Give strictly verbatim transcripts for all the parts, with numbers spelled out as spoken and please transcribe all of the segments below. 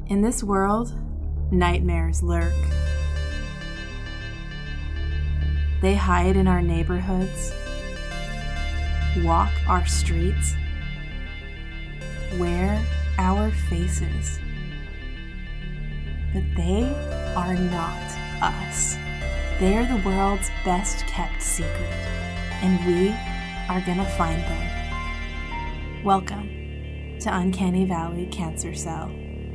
In this world, nightmares lurk. They hide in our neighborhoods, walk our streets, wear our faces. But they are not us. They are the world's best kept secret, and we are gonna find them. Welcome to Uncanny Valley Cancer Cell.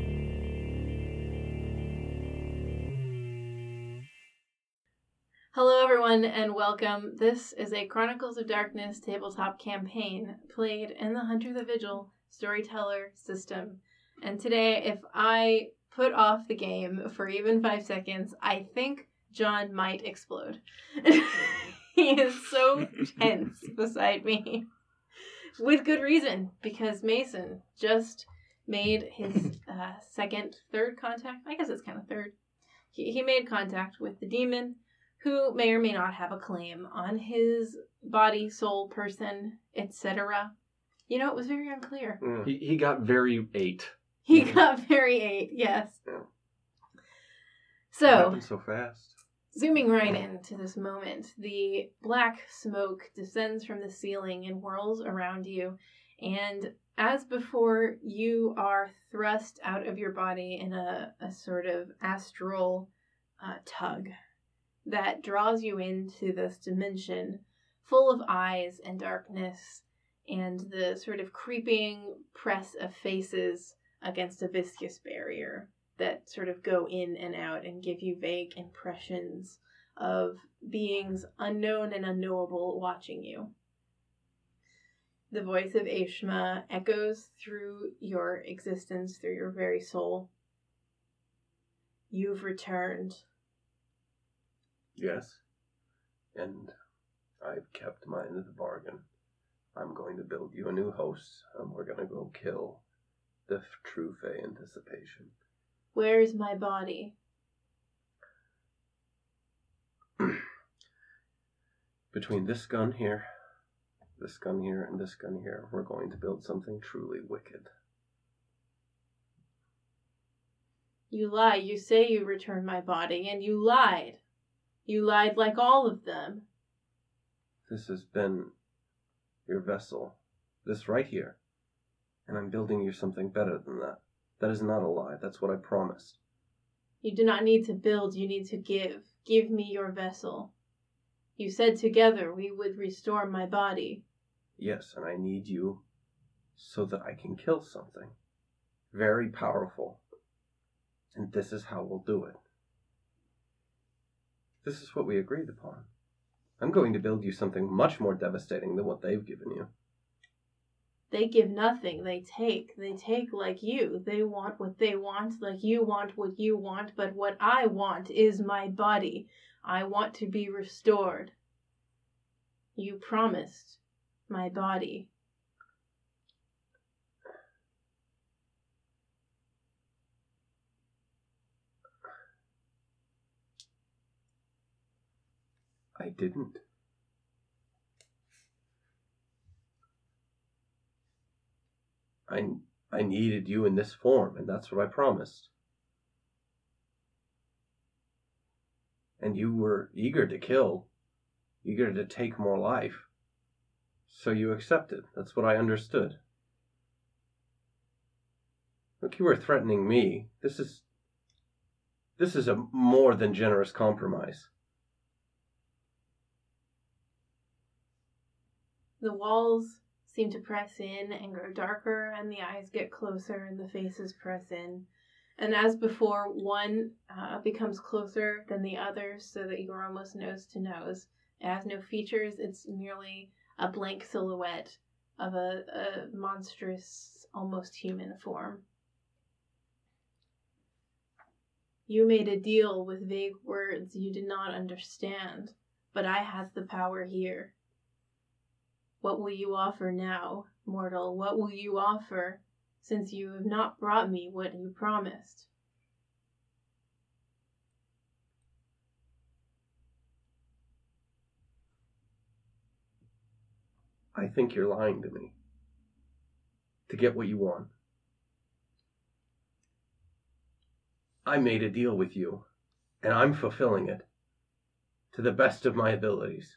Hello everyone and welcome. This is a Chronicles of Darkness tabletop campaign played in the Hunter the Vigil storyteller system. And today, if I put off the game for even five seconds, I think John might explode. He is so tense beside me. With good reason, because Mason just made his uh, second, third contact. I guess it's kind of third. He, he made contact with the demon, who may or may not have a claim on his body, soul, person, et cetera. You know, it was very unclear. Mm. He he got very eight. He got very eight, yes. Yeah. So, it happened so fast. Zooming right into this moment, the black smoke descends from the ceiling and whirls around you, and as before, you are thrust out of your body in a, a sort of astral uh, tug that draws you into this dimension full of eyes and darkness and the sort of creeping press of faces against a viscous barrier that sort of go in and out and give you vague impressions of beings unknown and unknowable watching you. The voice of Ashma echoes through your existence, through your very soul. You've returned. Yes, and I've kept my end of the bargain. I'm going to build you a new host, and we're going to go kill the f- true Fey Anticipation. Where is my body? Between this gun here, this gun here, and this gun here, we're going to build something truly wicked. You lie. You say you returned my body, and you lied. You lied like all of them. This has been your vessel. This right here. And I'm building you something better than that. That is not a lie. That's what I promised. You do not need to build. You need to give. Give me your vessel. You said together we would restore my body. Yes, and I need you so that I can kill something. Very powerful. And this is how we'll do it. This is what we agreed upon. I'm going to build you something much more devastating than what they've given you. They give nothing. They take. They take like you. They want what they want, like you want what you want. But what I want is my body. I want to be restored. You promised my body. I didn't. I, I needed you in this form, and that's what I promised. And you were eager to kill, eager to take more life. So you accepted. That's what I understood. Look, you were threatening me. This is... This is a more than generous compromise. The walls seem to press in and grow darker, and the eyes get closer, and the faces press in. And as before, one uh, becomes closer than the other, so that you're almost nose to nose. It has no features, it's merely a blank silhouette of a, a monstrous, almost human form. You made a deal with vague words you did not understand, but I have the power here. What will you offer now, mortal? What will you offer, since you have not brought me what you promised? I think you're lying to me. To get what you want. I made a deal with you, and I'm fulfilling it to the best of my abilities.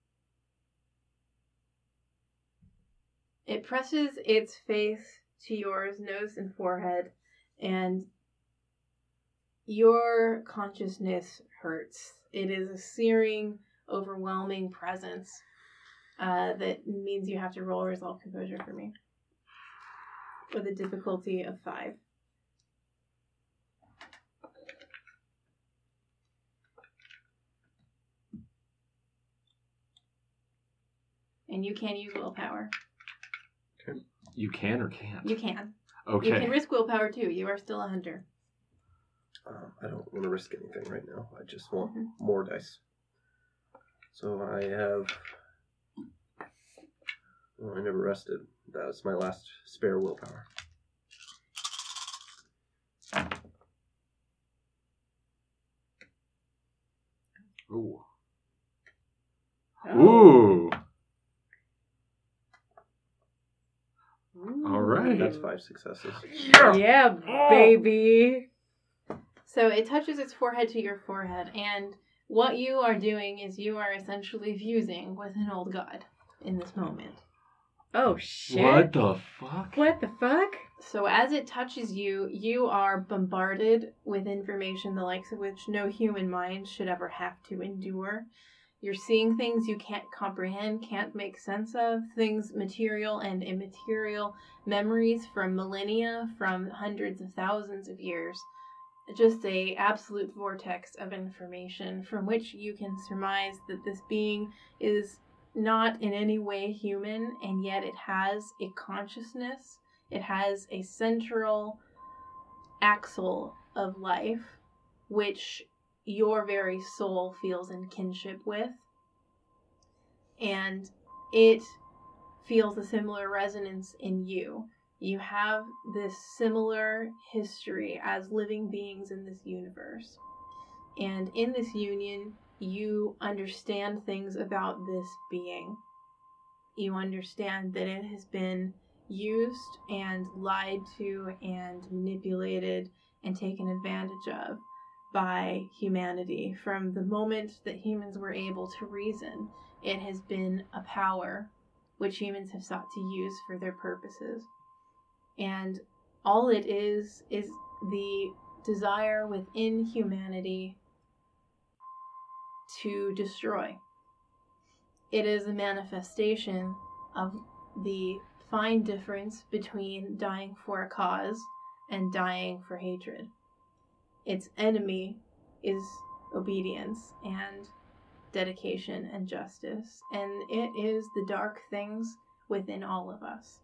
It presses its face to yours, nose and forehead, and your consciousness hurts. It is a searing, overwhelming presence uh, that means you have to roll resolve composure for me with a difficulty of five. And you can use willpower. Okay. You can or can't? You can. Okay. You can risk willpower too. You are still a hunter. Um, I don't want to risk anything right now. I just want Mhm. more dice. So I have... Oh, I never rested. That's my last spare willpower. Ooh. Oh. Ooh. Ooh. All right. That's five successes. Yeah, baby. So it touches its forehead to your forehead, and what you are doing is you are essentially fusing with an old god in this moment. Oh, shit. What the fuck? What the fuck? So as it touches you, you are bombarded with information the likes of which no human mind should ever have to endure. You're seeing things you can't comprehend, can't make sense of, things material and immaterial, memories from millennia, from hundreds of thousands of years. Just a absolute vortex of information from which you can surmise that this being is not in any way human, and yet it has a consciousness. It has a central axle of life, which your very soul feels in kinship with. And it feels a similar resonance in you. You have this similar history as living beings in this universe. And in this union, you understand things about this being. You understand that it has been used and lied to and manipulated and taken advantage of by humanity. From the moment that humans were able to reason, it has been a power which humans have sought to use for their purposes. And all it is, is the desire within humanity to destroy. It is a manifestation of the fine difference between dying for a cause and dying for hatred. Its enemy is obedience and dedication and justice, and it is the dark things within all of us.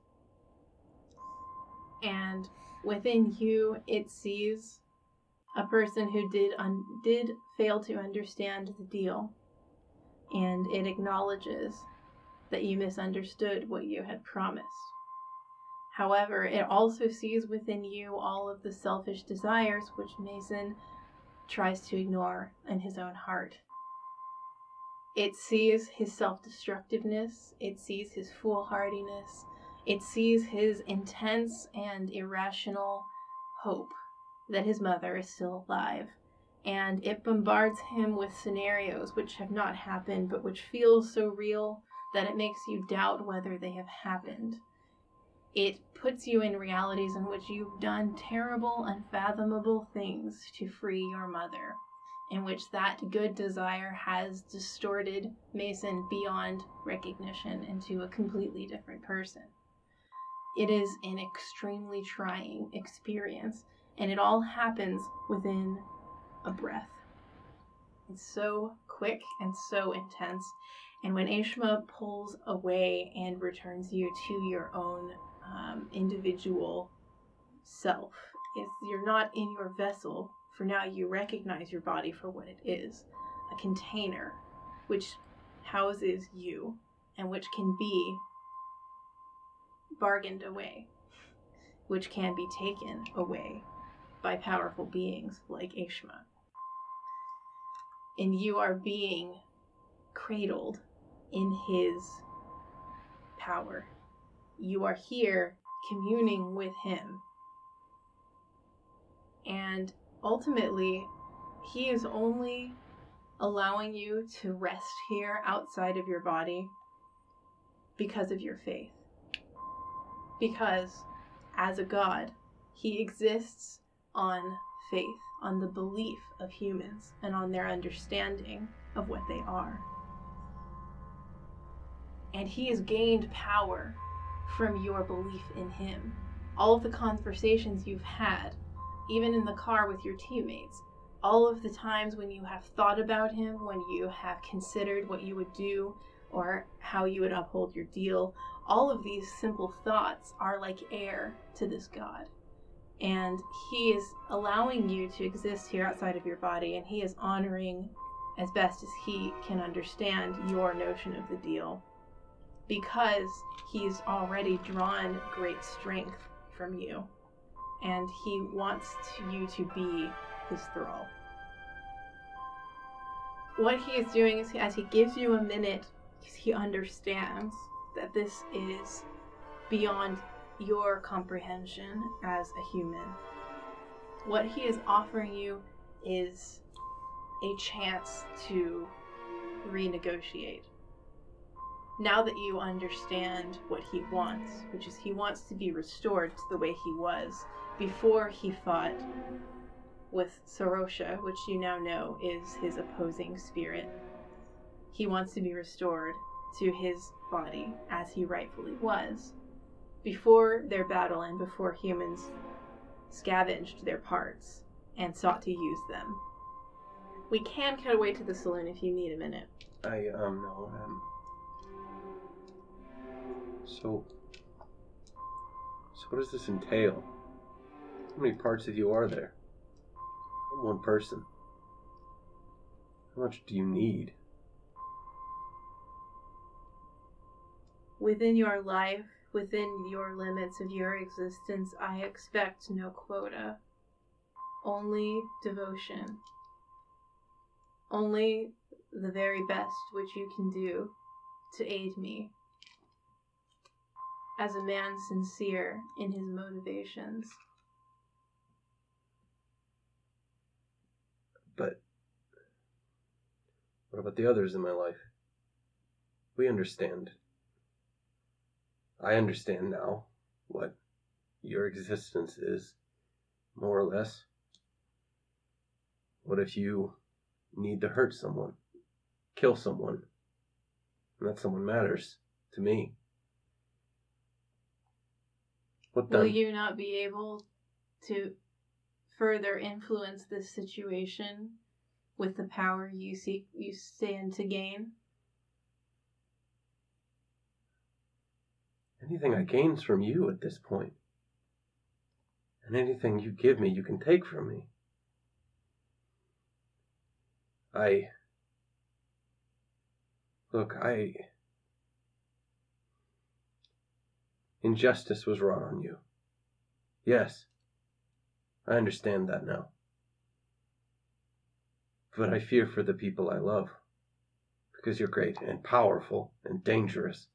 And within you, it sees a person who did un- did fail to understand the deal, and it acknowledges that you misunderstood what you had promised. However, it also sees within you all of the selfish desires which Mason tries to ignore in his own heart. It sees his self-destructiveness, it sees his foolhardiness, it sees his intense and irrational hope that his mother is still alive, and it bombards him with scenarios which have not happened but which feel so real that it makes you doubt whether they have happened. It puts you in realities in which you've done terrible, unfathomable things to free your mother, in which that good desire has distorted Mason beyond recognition into a completely different person. It is an extremely trying experience, and it all happens within a breath. It's so quick and so intense, and when Ashma pulls away and returns you to your own um, individual self, is you're not in your vessel. For now, you recognize your body for what it is, a container which houses you and which can be bargained away, which can be taken away by powerful beings like Ashma. And you are being cradled in his power. You are here communing with him. And ultimately, he is only allowing you to rest here outside of your body because of your faith. Because, as a god, he exists on faith, on the belief of humans, and on their understanding of what they are. And he has gained power from your belief in him. All of the conversations you've had, even in the car with your teammates, all of the times when you have thought about him, when you have considered what you would do or how you would uphold your deal, all of these simple thoughts are like air to this god. And he is allowing you to exist here outside of your body, and he is honoring as best as he can understand your notion of the deal, because he's already drawn great strength from you, and he wants to, you to be his thrall. What he is doing is, as he gives you a minute, he understands that this is beyond your comprehension as a human. What he is offering you is a chance to renegotiate. Now that you understand what he wants, which is he wants to be restored to the way he was before he fought with Sarosha, which you now know is his opposing spirit. He wants to be restored to his body as he rightfully was before their battle and before humans scavenged their parts and sought to use them. We can cut away to the saloon if you need a minute. I, um, no, um... So... So what does this entail? How many parts of you are there? I'm one person. How much do you need? Within your life, within your limits of your existence, I expect no quota. Only devotion. Only the very best which you can do to aid me. As a man sincere in his motivations. But what about the others in my life? We understand. I understand now what your existence is, more or less. What if you need to hurt someone, kill someone, and that someone matters to me? What then? Will you not be able to further influence this situation with the power you seek, you stand to gain? Anything I gain's from you at this point. And anything you give me, you can take from me. I... Look, I... Injustice was wrought on you. Yes. I understand that now. But I fear for the people I love. Because you're great and powerful and dangerous.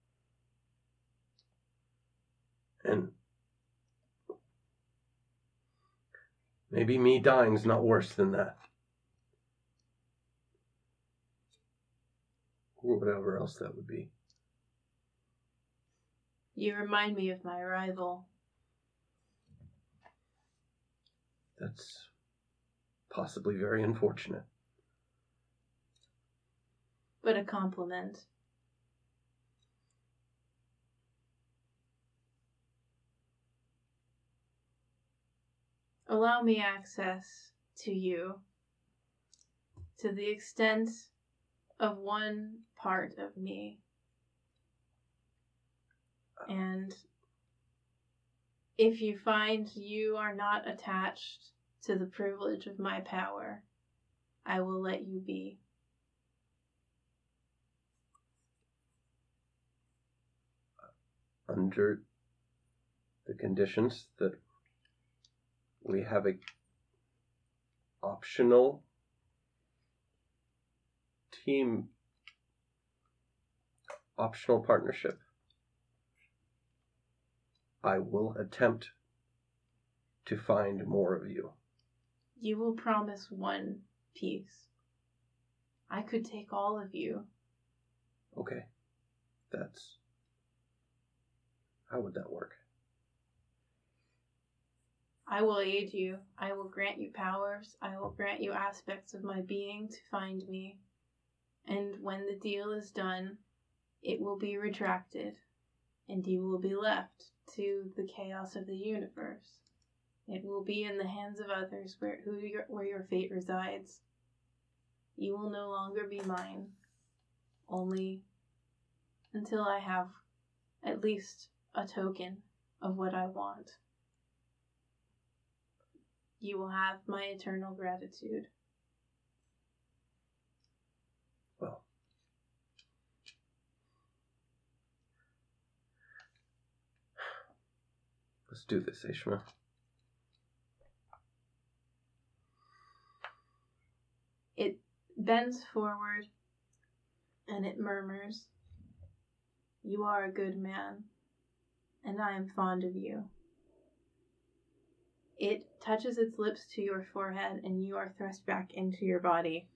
And maybe me dying's not worse than that. Or whatever else that would be. You remind me of my rival. That's possibly very unfortunate. But a compliment. Allow me access to you to the extent of one part of me. And if you find you are not attached to the privilege of my power, I will let you be. Under the conditions that we have a optional team, optional partnership, I will attempt to find more of you. you will promise one piece. I could take all of you. Okay. That's... How would that work? I will aid you. I will grant you powers. I will grant you aspects of my being to find me. And when the deal is done, it will be retracted, and you will be left to the chaos of the universe. It will be in the hands of others where, who your, where your fate resides. You will no longer be mine, only until I have at least a token of what I want. You will have my eternal gratitude. Well, let's do this, Ishma. It bends forward and it murmurs, "You are a good man, and I am fond of you." It touches its lips to your forehead, and you are thrust back into your body.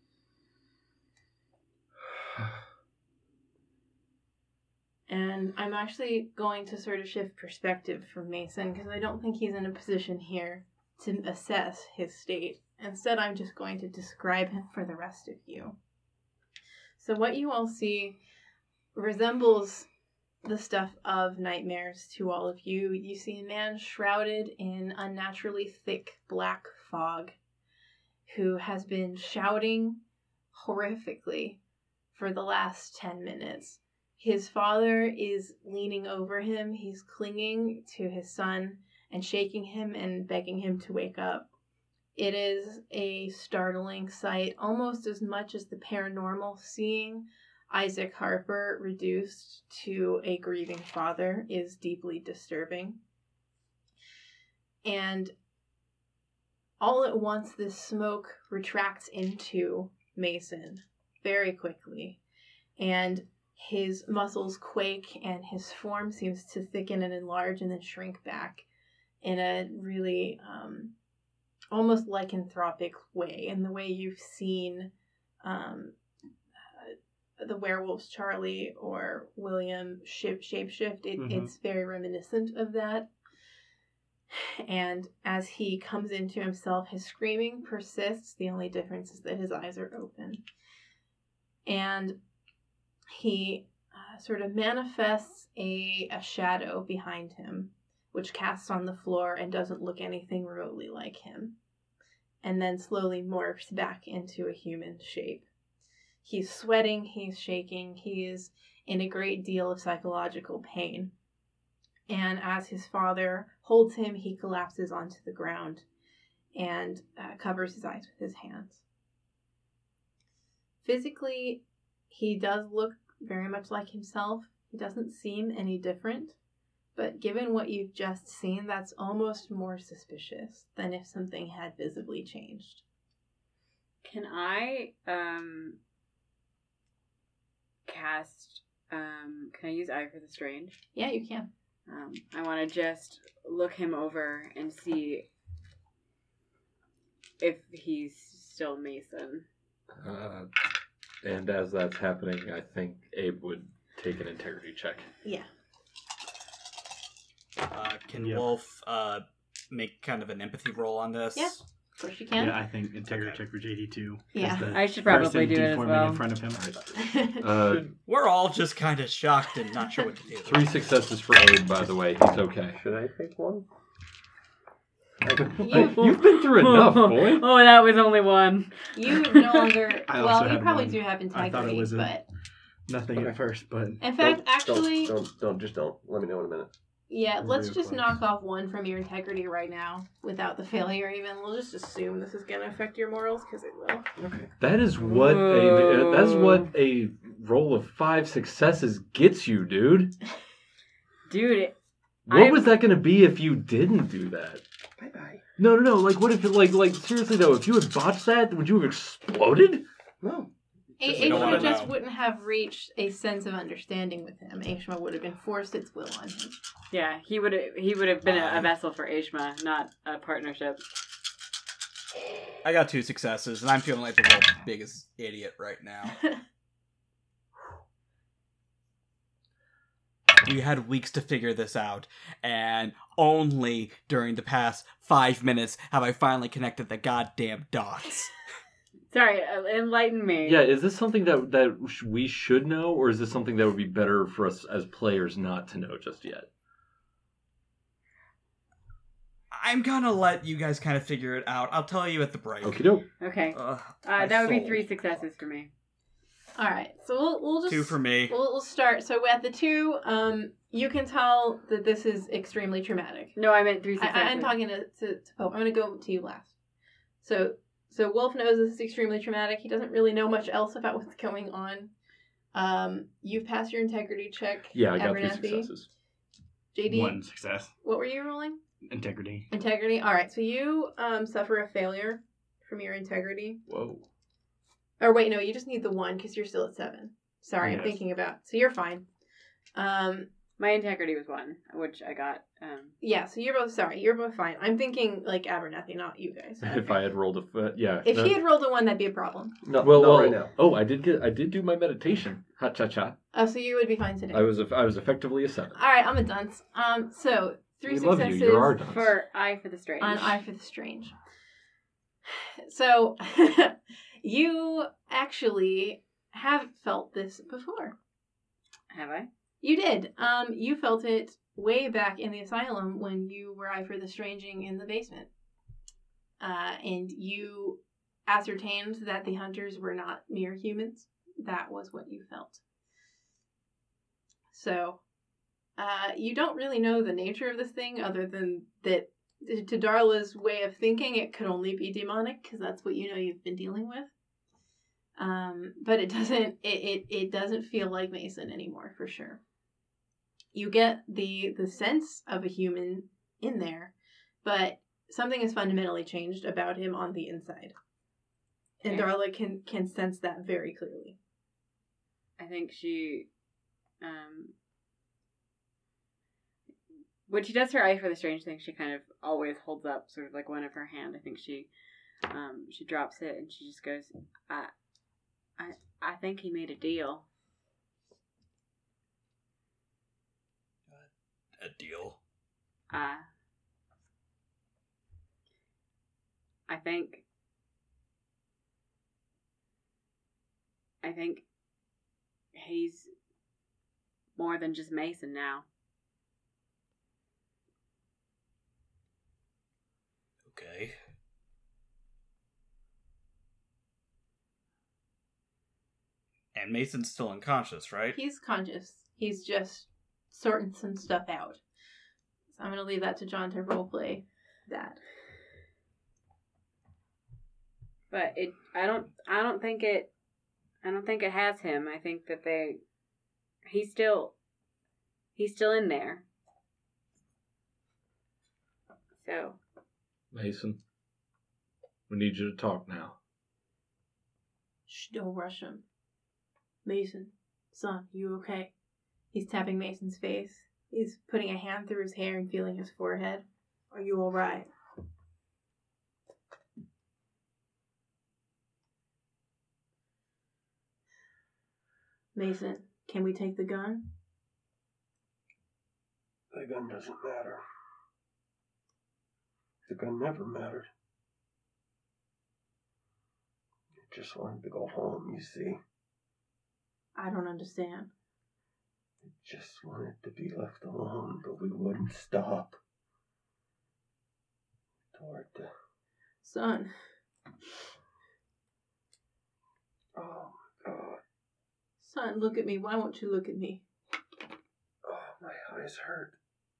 And I'm actually going to sort of shift perspective from Mason, because I don't think he's in a position here to assess his state. Instead, I'm just going to describe him for the rest of you. So what you all see resembles the stuff of nightmares to all of you. You see a man shrouded in unnaturally thick black fog who has been shouting horrifically for the last ten minutes. His father is leaning over him. He's clinging to his son and shaking him and begging him to wake up. It is a startling sight, almost as much as the paranormal. Seeing Isaac Harper reduced to a grieving father is deeply disturbing. And all at once, this smoke retracts into Mason very quickly, and his muscles quake and his form seems to thicken and enlarge and then shrink back in a really um, almost lycanthropic way, in the way you've seen um, uh, the werewolves Charlie or William shape shapeshift. It, mm-hmm. It's very reminiscent of that. And as he comes into himself, his screaming persists. The only difference is that his eyes are open. And he uh, sort of manifests a, a shadow behind him, which casts on the floor and doesn't look anything remotely like him, and then slowly morphs back into a human shape. He's sweating, he's shaking, he is in a great deal of psychological pain. And as his father holds him, he collapses onto the ground and uh, covers his eyes with his hands. Physically, he does look very much like himself. He doesn't seem any different. But given what you've just seen, that's almost more suspicious than if something had visibly changed. Can I um, cast... Um, can I use Eye for the Strange? Yeah, you can. Um, I want to just look him over and see if he's still Mason. Uh, and as that's happening, I think Abe would take an integrity check. Yeah. Uh, can Yep. Wolf uh, make kind of an empathy roll on this? Yeah. Of course you can. Yeah, I think integrity Okay. check for J D two. Yeah. I should probably person do it as deforming well. in front of him. Uh, We're all just kind of shocked and not sure what to do. three successes for Abe, by the way. He's okay. Should I take one? You, You've been through enough, boy. Oh, that was only one. you no longer... I also well, you had probably one. do have I thought it integrity, was a- but... Nothing Okay. at first, but In fact, Don't- actually... Don't, don't, don't, just don't. Let me know in a minute. Yeah, let's Real just close. knock off one from your integrity right now, without the failure even. We'll just assume this is going to affect your morals, because it will. Okay. That is what a that's what a roll of five successes gets you, dude. Dude, What I'm- was that going to be if you didn't do that? Bye-bye. No, no, no. Like, what if, it, like, like seriously though, if you had botched that, would you have exploded? No. A- we don't Aishma wanna just know. wouldn't have reached a sense of understanding with him. Aishma would have enforced its will on him. yeah, he would have he would have been a, a vessel for Aishma, not a partnership. I got two successes, and I'm feeling like the world's biggest idiot right now. We had weeks to figure this out, and only during the past five minutes have I finally connected the goddamn dots. Sorry, uh, enlighten me. Yeah, is this something that that sh- we should know, or is this something that would be better for us as players not to know just yet? I'm gonna let you guys kind of figure it out. I'll tell you at the break. Okie doke. Okay. Uh, Uh, that would be sold. three successes for me. All right, so we'll we'll just Two for me. We'll, we'll start. So at the two, um, you can tell that this is extremely traumatic. No, I meant three I, successes. I'm talking to to, to Pope. I'm going to go to you last. So so Wolf knows this is extremely traumatic. He doesn't really know much else about what's going on. Um, you've passed your integrity check. Yeah, I got three Abernathy. successes. J D, One success. what were you rolling? Integrity. Integrity. All right, so you um suffer a failure from your integrity. Whoa. Or wait, no, you just need the one because you're still at seven. Sorry, I'm Yes. thinking about. So you're fine. Um, My integrity was one, which I got. Um, yeah. So you're both sorry. You're both fine. I'm thinking like Abernathy, not you guys. If I had rolled a f- yeah. If no, he had rolled a one, that'd be a problem. No, well, not well, right now. oh, I did get I did do my meditation. Ha cha cha. Oh, so you would be fine today. I was a, I was effectively a seven. All right, I'm a dunce. Um, so three we love you. successes You're our dunce. for Eye for the Strange. on Eye for the Strange. So you actually have felt this before. Have I? You did. Um, you felt it way back in the asylum when you were Eye for the Stranging in the basement. Uh, and you ascertained that the hunters were not mere humans. That was what you felt. So, uh, you don't really know the nature of this thing other than that, to Darla's way of thinking, it could only be demonic, because that's what you know you've been dealing with. Um, but it doesn't, it, it, it doesn't feel like Mason anymore, for sure. You get the, the sense of a human in there, but something has fundamentally changed about him on the inside. And Okay. Darla can, can sense that very clearly. I think she, um, when she does her Eye for the Strange thing, she kind of always holds up sort of like one of her hand. I think she, um, she drops it and she just goes, I, I, I think he made a deal. A deal. Uh, I think, I think he's more than just Mason now. Okay. And Mason's still unconscious, right? He's conscious. He's just sorting some stuff out. So I'm going to leave that to John to roleplay that. But it, I don't, I don't think it, I don't think it has him. I think that they, he's still, he's still in there. So. Mason, we need you to talk now. Shh, don't rush him. Mason, son, you okay? He's tapping Mason's face. He's putting a hand through his hair and feeling his forehead. Are you alright? Mason, can we take the gun? The gun doesn't matter. The gun never mattered. I just wanted to go home, you see. I don't understand. I just wanted to be left alone, but we wouldn't stop. Toward the... Son, Oh, my God. son, look at me. Why won't you look at me? Oh, my eyes hurt.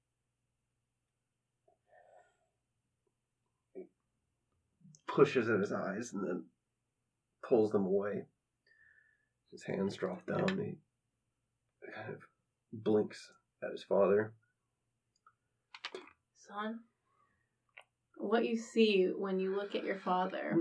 He pushes at his eyes and then pulls them away. His hands drop down. He kind of blinks at his father. Son, what you see when you look at your father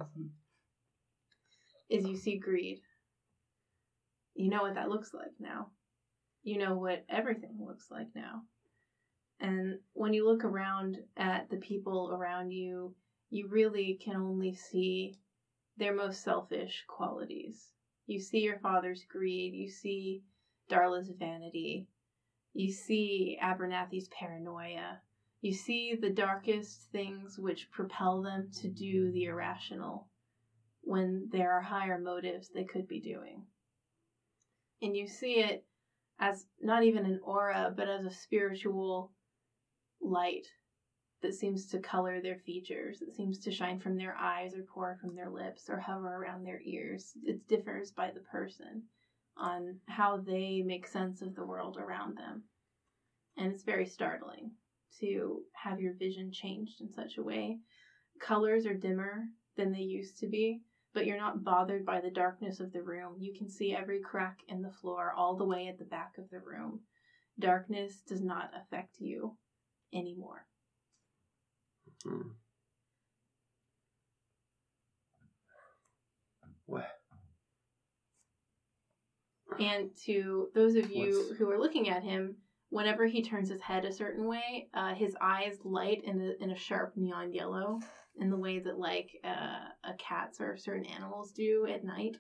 is you see greed. You know what that looks like now. You know what everything looks like now. And when you look around at the people around you, you really can only see their most selfish qualities. You see your father's greed, you see Darla's vanity, you see Abernathy's paranoia, you see the darkest things which propel them to do the irrational when there are higher motives they could be doing. And you see it as not even an aura, but as a spiritual light that seems to color their features, that seems to shine from their eyes or pour from their lips or hover around their ears. It differs by the person on how they make sense of the world around them. And it's very startling to have your vision changed in such a way. Colors are dimmer than they used to be, but you're not bothered by the darkness of the room. You can see every crack in the floor all the way at the back of the room. Darkness does not affect you anymore. Hmm. What? And to those of you What's- who are looking at him, whenever he turns his head a certain way, uh, his eyes light in a, in a sharp neon yellow, in the way that like uh, a cats or certain animals do at night.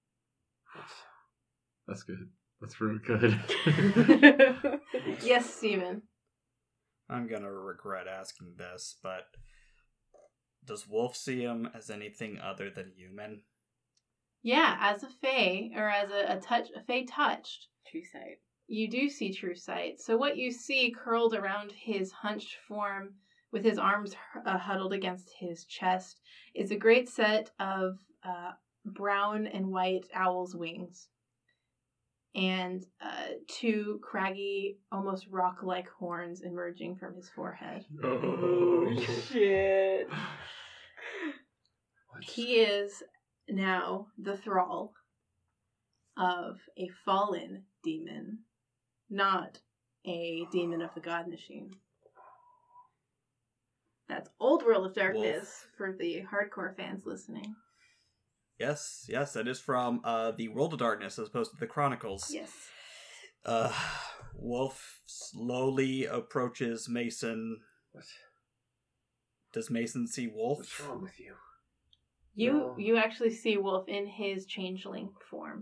That's good. That's really good. Yes, Steven. I'm gonna regret asking this, but does Wolf see him as anything other than human? Yeah, as a fae, or as a, a touch, a fae touched, True sight. you do see true sight. So what you see curled around his hunched form, with his arms uh, huddled against his chest, is a great set of uh, brown and white owl's wings. And uh, two craggy, almost rock-like horns emerging from his forehead. Oh, shit. What's- He is now the thrall of a fallen demon, not a demon of the God Machine. That's Old World of Darkness Wolf. for the hardcore fans listening. Yes, yes, that is from uh, the World of Darkness as opposed to the Chronicles. Yes. Uh, Wolf slowly approaches Mason. What? Does Mason see Wolf? What's wrong with you? You No. you actually see Wolf in his changeling form.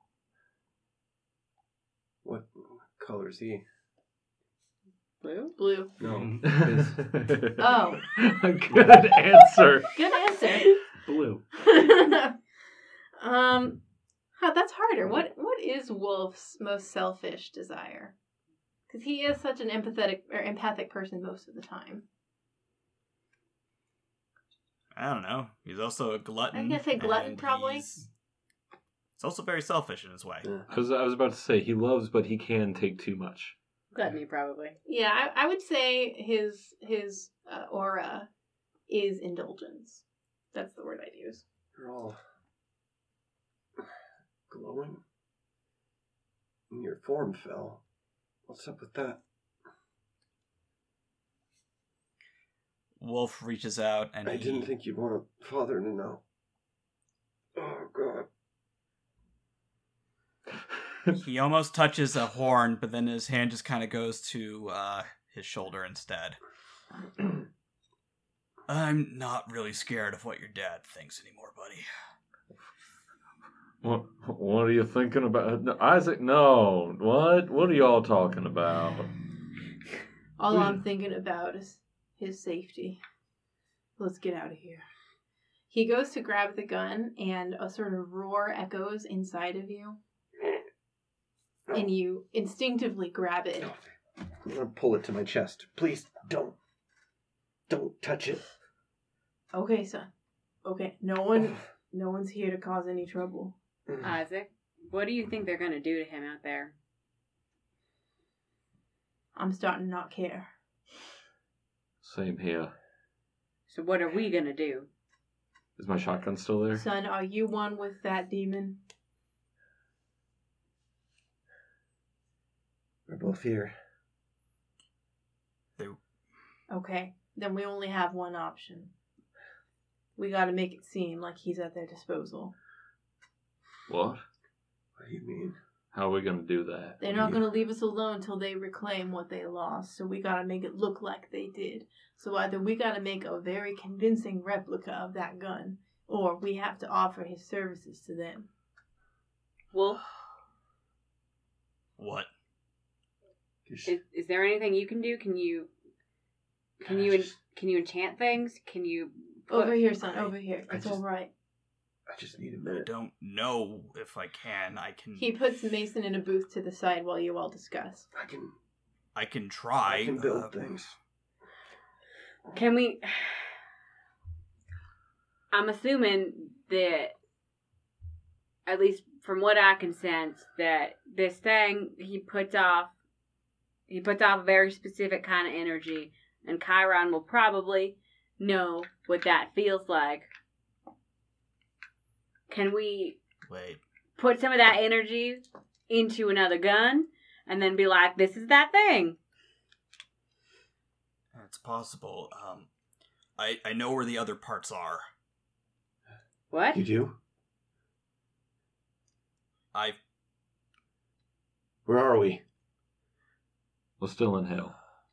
What color is he? Blue? Blue. No. Oh. Good answer. Good answer. Blue. um, huh, that's harder. What what is Wolf's most selfish desire? Because he is such an empathetic or empathic person most of the time. I don't know. He's also a glutton. I'm gonna say glutton, and probably. He's, he's also very selfish in his way. Yeah. I was I was about to say he loves, but he can take too much. Gluttony, probably. Yeah, I, I would say his his uh, aura is indulgence. That's the word I'd use. You're all glowing. And your form fell. What's up with that? Wolf reaches out and I he, didn't think you'd want a father to know. Oh, God. he almost touches a horn, but then his hand just kind of goes to uh, his shoulder instead. I'm not really scared of what your dad thinks anymore, buddy. What What are you thinking about, no, Isaac? No. What? What are y'all talking about? All I'm thinking about is his safety. Let's get out of here. He goes to grab the gun, and a sort of roar echoes inside of you. And you instinctively grab it. I'm gonna pull it to my chest. Please, don't. Don't touch it. Okay, son. Okay, no one, no one's here to cause any trouble. Isaac, what do you think they're going to do to him out there? I'm starting to not care. Same here. So what are we going to do? Is my shotgun still there? Son, are you one with that demon? We're both here. Okay, then we only have one option. We gotta make it seem like he's at their disposal. What? What do you mean? How are we going to do that? They're not going to leave us alone till they reclaim what they lost, so we got to make it look like they did. So either we got to make a very convincing replica of that gun, or we have to offer his services to them. Wolf, What? is, is there anything you can do? Can you can you en- can you enchant things? Can you put- Over here, son, I- over here. I It's just- all right. I just need a I minute. don't know if I can. I can. He puts Mason in a booth to the side while you all discuss. I can. I can try. I can build uh, things. Can we? I'm assuming that, at least from what I can sense, that this thing he puts off, he puts off a very specific kind of energy, and Chiron will probably know what that feels like. Can we Wait. put some of that energy into another gun, and then be like, "This is that thing"? It's possible. Um, I I know where the other parts are. What? You do? I Where are we? We're still in hell.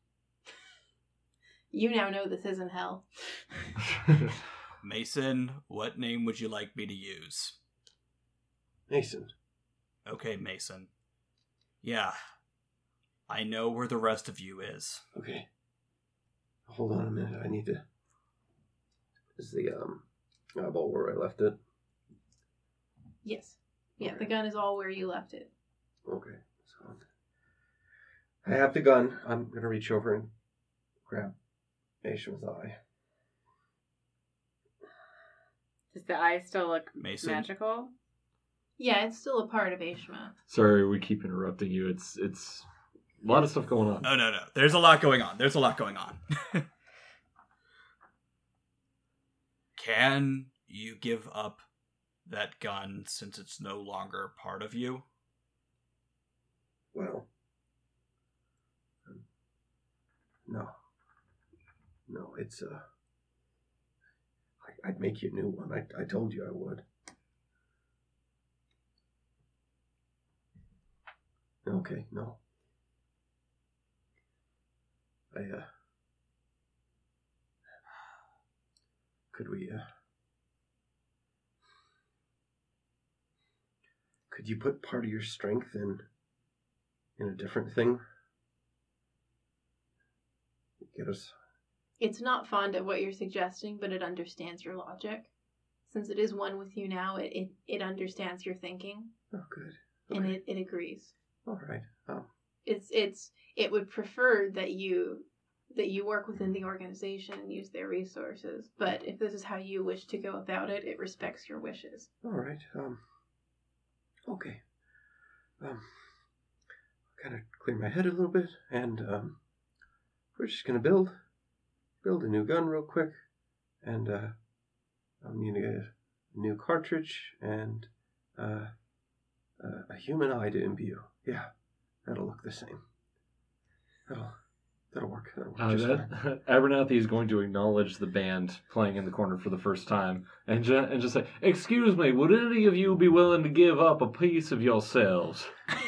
You now know this isn't hell. Mason, what name would you like me to use? Mason. Okay, Mason. Yeah. I know where the rest of you is. Okay. Hold on a minute. I need to. Is the um eyeball where I left it? Yes. Yeah, the gun is all where you left it. Okay. So I have the gun. I'm gonna reach over and grab Aisha's eye. Does the eye still look Mason. magical? Yeah, it's still a part of Ashma. Sorry, we keep interrupting you. It's it's a lot of stuff going on. Oh, no, no. There's a lot going on. There's a lot going on. Can you give up that gun since it's no longer part of you? Well. um, No. No, it's uh. I, I'd make you a new one. I I told you I would. Okay, no. I, uh... Could we, uh... Could you put part of your strength in... in a different thing? Get us... It's not fond of what you're suggesting, but it understands your logic. Since it is one with you now, it, it, it understands your thinking, Oh, good. and Okay. it, it agrees. All right. Um, It's it's it would prefer that you that you work within the organization and use their resources. But if this is how you wish to go about it, it respects your wishes. all right. Um... Okay. Um... Kind of clear my head a little bit, and, um... we're just gonna build... build a new gun real quick, and, uh... I'm gonna get a new cartridge, and, uh... uh a human eye to imbue. Yeah, that'll look the same. That'll... That'll work. That'll work Uh, just fine. that, Abernathy is going to acknowledge the band playing in the corner for the first time and, ju- and just say, "Excuse me, would any of you be willing to give up a piece of yourselves?"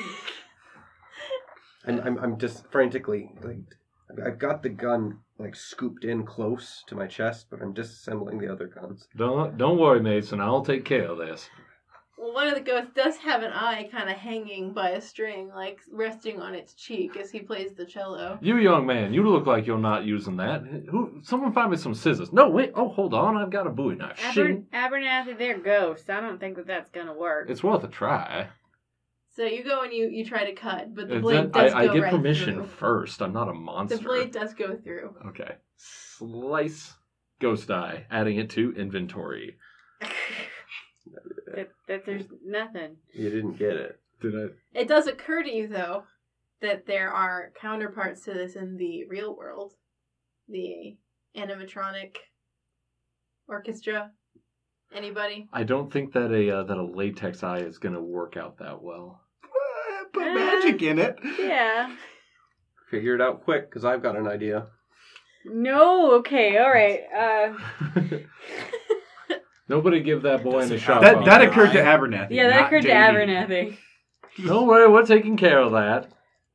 And I'm, I'm just frantically, like, I've got the gun, like, scooped in close to my chest, but I'm disassembling the other guns. Don't don't worry, Mason. I'll take care of this. Well, one of the ghosts does have an eye kind of hanging by a string, like resting on its cheek as he plays the cello. You young man, you look like you're not using that. Who? Someone find me some scissors. No, wait. Oh, hold on. I've got a Bowie knife. Aber- Shing. Abernathy, they're ghosts. I don't think that that's gonna work. It's worth a try. So you go and you, you try to cut, but the It's blade that- does I, I go get right permission through. first. I'm not a monster. The blade does go through. Okay. Slice ghost eye, adding it to inventory. that, that there's nothing. You didn't get it. Did I? It does occur to you, though, that there are counterparts to this in the real world. The animatronic orchestra. Anybody? I don't think that a uh, that a latex eye is going to work out that well. Put magic in it. Yeah. Figure it out quick, because I've got an idea. No. Okay. All right. Uh. Nobody give that boy in the Does it shop. have That that Right. occurred to Abernathy. Yeah, that not occurred to J D. Abernathy. Don't worry, we're taking care of that.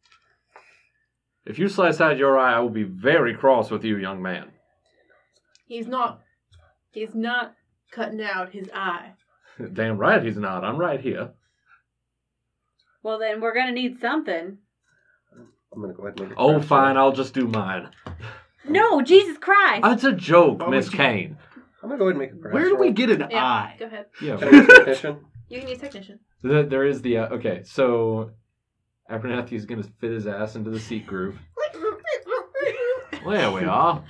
If you slice out your eye, I will be very cross with you, young man. He's not. He's not cutting out his eye. Damn right he's not. I'm right here. Well, then we're gonna need something. I'm gonna go ahead and make a Oh, craft fine, roll. I'll just do mine. No, Jesus Christ! It's a joke, Why Miss would you- Kane. I'm gonna go ahead and make a craft Where do we roll. get an Yeah, eye? go ahead. Yeah. Can I use technician? You can use technician. There there is the... Uh, okay, so... Abernathy's going to fit his ass into the seat groove. Well, there we are.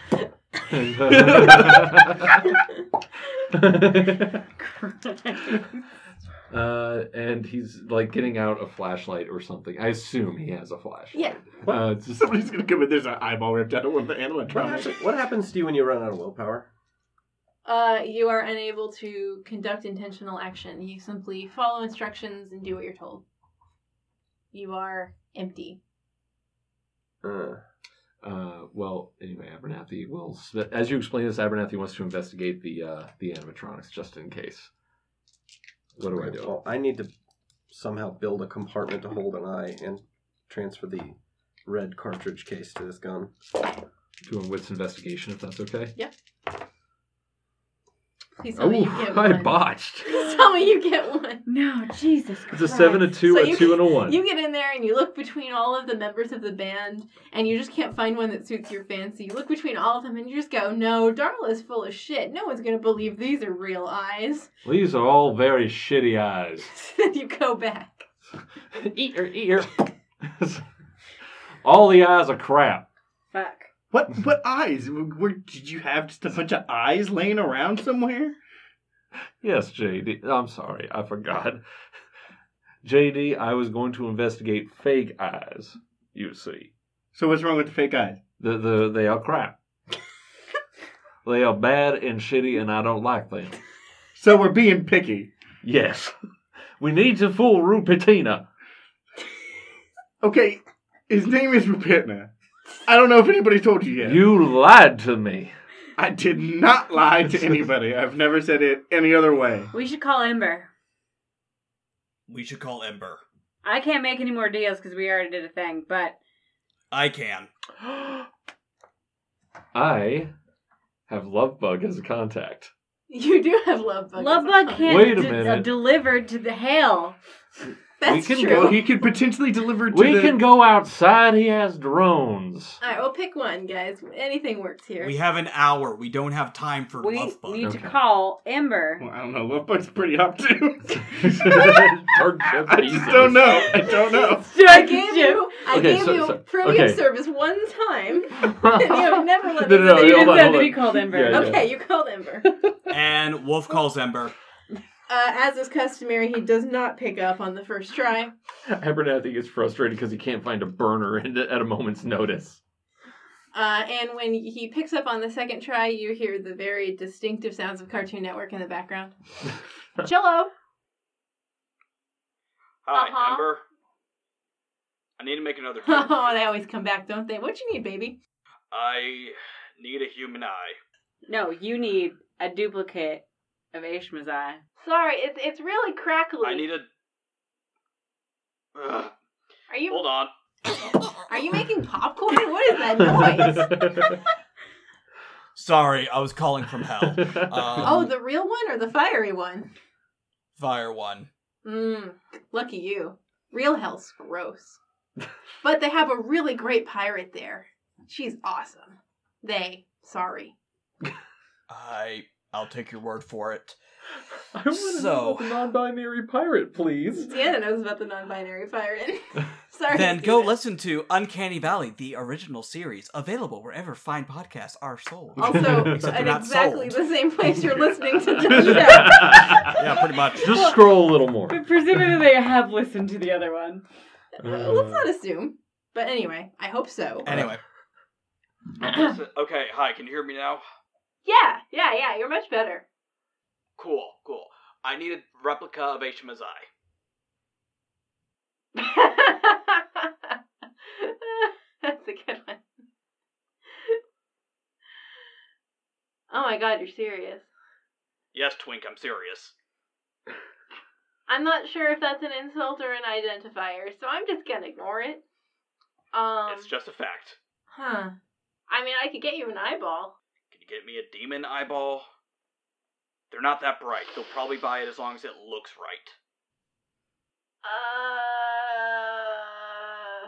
uh, and he's, like, getting out a flashlight or something. I assume he has a flashlight. Yeah. Uh, it's just, Somebody's gonna come in. There's an eyeball ripped out of one of the What, animatronics. happen- what happens to you when you run out of willpower? Uh, you are unable to conduct intentional action. You simply follow instructions and do what you're told. You are empty. Uh, uh, well, anyway, Abernathy will... As you explain this, Abernathy wants to investigate the uh, the animatronics just in case. What do I okay, do? Well, I need to somehow build a compartment to hold an eye and transfer the red cartridge case to this gun. Doing wits investigation, if that's okay. Please tell me you Oh, get I one. botched. Please tell me you get one. No, Jesus Christ. It's a seven, a two, So a you- two, and a one. You get in there and you look between all of the members of the band and you just can't find one that suits your fancy. You look between all of them and you just go, no, Darla is full of shit. No one's going to believe these are real eyes. These are all very shitty eyes. Then you go back. Ear, ear. All the eyes are crap. Fuck. What? What eyes? Where did you have just a bunch of eyes laying around somewhere? Yes, J D. I'm sorry, I forgot. J D, I was going to investigate fake eyes, you see. So what's wrong with the fake eyes? The, the, they are crap. They are bad and shitty, and I don't like them. So we're being picky. Yes. We need to fool Rupitina. Okay, his name is Rupitna. I don't know if anybody told you yet. You lied to me. I did not lie to anybody. I've never said it any other way. We should call Ember. We should call Ember. I can't make any more deals because we already did a thing, but I can. I have Lovebug as a contact. You do have love bug. Lovebug can't Wait a de- minute. uh, deliver to the hail. That's we can true. go- He could potentially deliver to We the... can go outside. He has drones. Alright, well, pick one, guys. Anything works here. We have an hour. We don't have time for We love bug. need Okay. to call Ember. Well, I don't know. Lovebug's pretty up too. Dark Jeff I just Bezos. don't know. I don't know. I gave you, I Okay, gave so- you so- premium okay. service one time, and you have never let No, me no, no, finish. You hold just on, said hold that on. he called Ember. Yeah, yeah. Okay, you called Ember. And Wolf calls Ember. Uh, as is customary, he does not pick up on the first try. Abernathy gets frustrated because he can't find a burner in- at a moment's notice. Uh, and when he picks up on the second try, you hear the very distinctive sounds of Cartoon Network in the background. Cello! Hi, Uh-huh. Ember. I need to make another joke. Oh, they always come back, don't they? What you need, baby? I need a human eye. No, you need a duplicate of Ashma's eye. Sorry, it's it's really crackly. I need a. Ugh. Are you Hold on. are you making popcorn? What is that noise? Sorry, I was calling from hell. Um, Oh, the real one or the fiery one? Fire one. Mmm, lucky you. Real hell's gross. But they have a really great pirate there. She's awesome. They, sorry. I I'll take your word for it. I want to So- know about the non-binary pirate, please. Deanna knows about the non-binary pirate. Sorry. Then go listen to Uncanny Valley, the original series, available wherever fine podcasts are sold. Also, Except they're at not exactly sold. the same place you're listening to Just Show. Yeah, pretty much. Just scroll a little more. But presumably they have listened to the other one. Well, let's not assume. But anyway, I hope so. Anyway, Listen- okay, hi, can you hear me now? Yeah, yeah, yeah, you're much better. Cool, cool. I need a replica of Ashma's eye. That's a good one. Oh my god, you're serious. Yes, Twink, I'm serious. I'm not sure if that's an insult or an identifier, so I'm just gonna ignore it. Um, It's just a fact. Huh. I mean, I could get you an eyeball. Can you get me a demon eyeball? They're not that bright. They'll probably buy it as long as it looks right. Uh...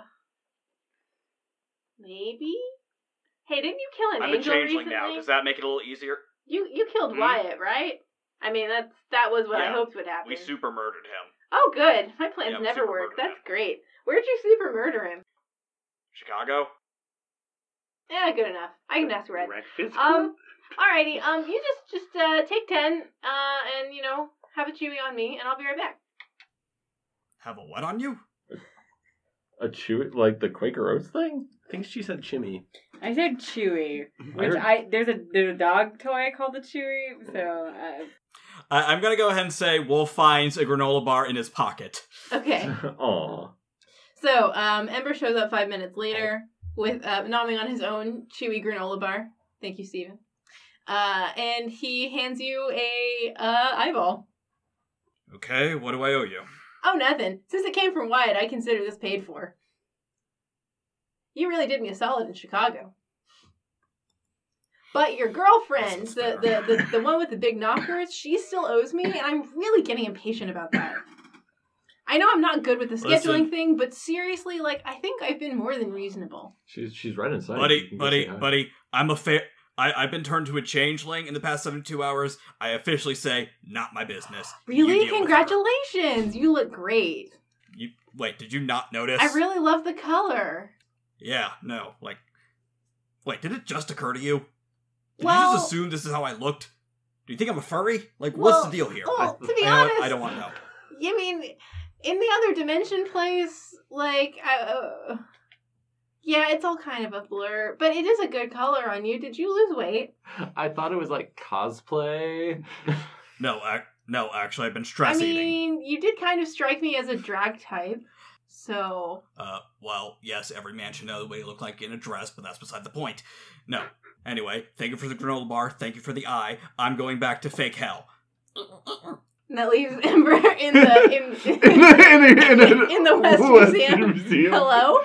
Maybe? Hey, didn't you kill an I'm a angel changeling recently? now. Does that make it a little easier? You you killed Hmm? Wyatt, right? I mean, that's that was what I Yeah, hoped would happen. We super murdered him. Oh, good. My plans Yeah, we never super work. murdered That's great. Where'd you super murder him? Chicago? Yeah, good enough. I can ask Red. Breakfast Um, alrighty. Um, you just just uh take ten, uh, and you know have a chewy on me, and I'll be right back. Have a what on you? A chew like the Quaker Oats thing? I think she said chimmy. I said Chewy, I which heard- I there's a there's a dog toy called the Chewy, so uh, I- I'm gonna go ahead and say Wolf finds a granola bar in his pocket. Okay. Aw. So, um, Ember shows up five minutes later with uh, nomming on his own chewy granola bar. Thank you, Steven. Uh, and he hands you a uh, eyeball. Okay, what do I owe you? Oh, nothing. Since it came from Wyatt, I consider this paid for. You really did me a solid in Chicago. But your girlfriend, That's the, fair. the, the, the one with the big knockers, she still owes me, and I'm really getting impatient about that. I know I'm not good with the scheduling Listen. thing, but seriously, like, I think I've been more than reasonable. She's she's right inside. You Buddy, can go buddy, say hi. buddy, I'm a fair... I, I've been turned to a changeling in the past seventy-two hours. I officially say, not my business. You Really? deal with her. Congratulations! You look great. You Wait, did you not notice? I really love the color. Yeah, no, like... Wait, did it just occur to you? Did Well- you just assume this is how I looked? Do you think I'm a furry? Like, Well, what's the deal here? well, I, to be you know what? honest- I don't want to know. You mean, in the other dimension place, like, I, uh, yeah, it's all kind of a blur, but it is a good color on you. Did you lose weight? I thought it was like cosplay. No, I, no, actually, I've been stress I eating. mean, you did kind of strike me as a drag type, so... Uh, well, yes, every man should know what you look like in a dress, but that's beside the point. No. Anyway, thank you for the granola bar. Thank you for the eye. I'm going back to fake hell. And that leaves Ember in the in, in, the, in, the, in, the, in the West, West Museum. Museum. Hello?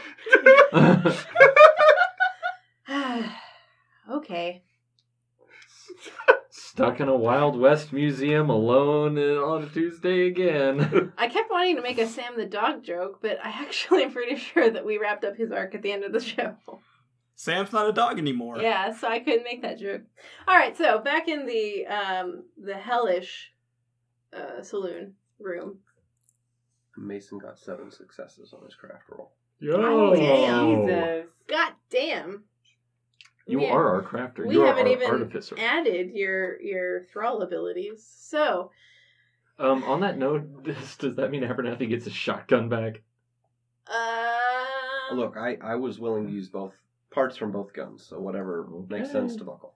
Okay. Stuck in a Wild West museum alone on a Tuesday again. I kept wanting to make a Sam the dog joke, but I actually am pretty sure that we wrapped up his arc at the end of the show. Sam's not a dog anymore. Yeah, so I couldn't make that joke. All right, so back in the um the hellish uh, saloon room. Mason got seven successes on his craft roll. Oh, damn. Jesus. God damn. You We- are our crafter. We you are haven't our even artificer. added your your thrall abilities. So, Um, on that note, this, does that mean Abernathy gets his shotgun back? uh, Look, I, I was willing to use both parts from both guns, so whatever makes Okay. sense to buckle.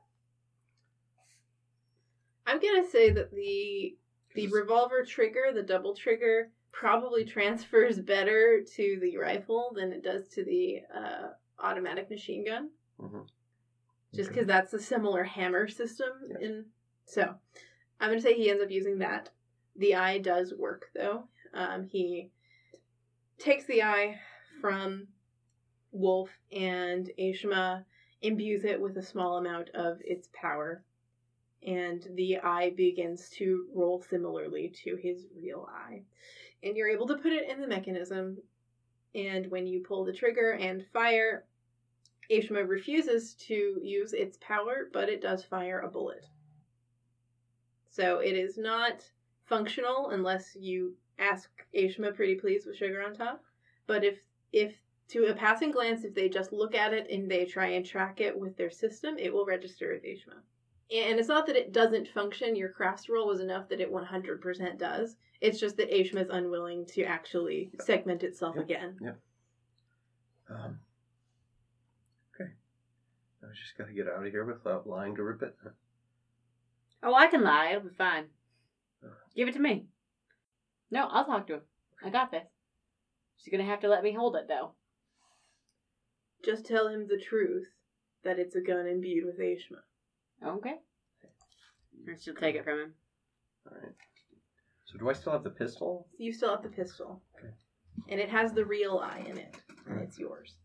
I'm gonna say that the the revolver trigger, the double trigger, probably transfers better to the rifle than it does to the uh, automatic machine gun. Mhm. Just Okay. because that's a similar hammer system. Yes. In so, I'm gonna say he ends up using that. The eye does work though. Um, he takes the eye from Wolf, and Ashima imbues it with a small amount of its power, and the eye begins to roll similarly to his real eye. And you're able to put it in the mechanism, and when you pull the trigger and fire, Ashima refuses to use its power, but it does fire a bullet. So it is not functional unless you ask Ashima pretty please with sugar on top. But if if to a passing glance, if they just look at it and they try and track it with their system, it will register as Ashima. And it's not that it doesn't function. Your crafts roll was enough that it one hundred percent does. It's just that Ashima is unwilling to actually segment itself Yep. again. Yep. Um, okay. I just got to get out of here without lying to Ribbit. Oh, I can lie. It'll be fine. Give it to me. No, I'll talk to him. I got this. She's gonna have to let me hold it, though. Just tell him the truth, that it's a gun imbued with Ashima. Okay. And she'll take it from him. All right. So do I still have the pistol? You still have the pistol. Okay. And it has the real eye in it. And it's yours.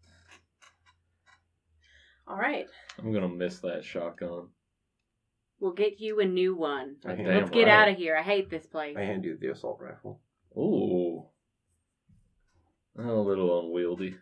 All right. I'm gonna miss that shotgun. We'll get you a new one. I Damn Let's get right. out of here. I hate this place. I hand you the assault rifle. Ooh. A little unwieldy.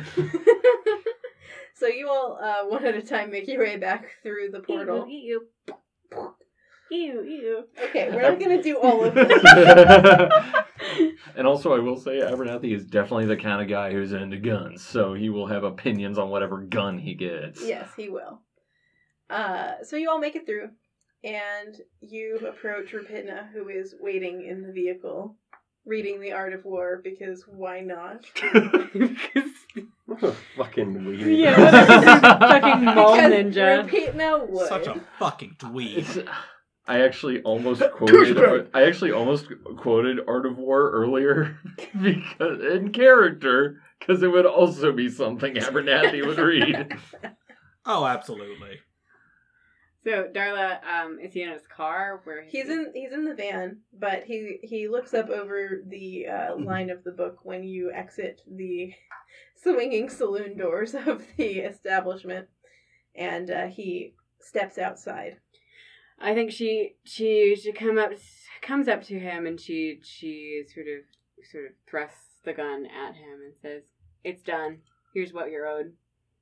So you all, uh, one at a time, make your way back through the portal. Ew, ew. Ew, ew. Okay, we're not going to do all of this. And also, I will say, Abernathy is definitely the kind of guy who's into guns, so he will have opinions on whatever gun he gets. Yes, he will. Uh, so you all make it through, and you approach Rapidna, who is waiting in the vehicle, reading The Art of War, because why not? What a fucking weird. Yeah, what a fucking mole Because ninja. Rapidna would. Such a fucking dweeb. It's, I actually almost quoted. I actually almost quoted Art of War earlier because in character, because it would also be something Abernathy would read. Oh, absolutely. So, Darla, um, is he in his car? Where He's in he's in the van, but he he looks up over the uh, line of the book when you exit the swinging saloon doors of the establishment, and uh, he steps outside. I think she she she come up comes up to him and she she sort of sort of thrusts the gun at him and says, "It's done. Here's what you're owed."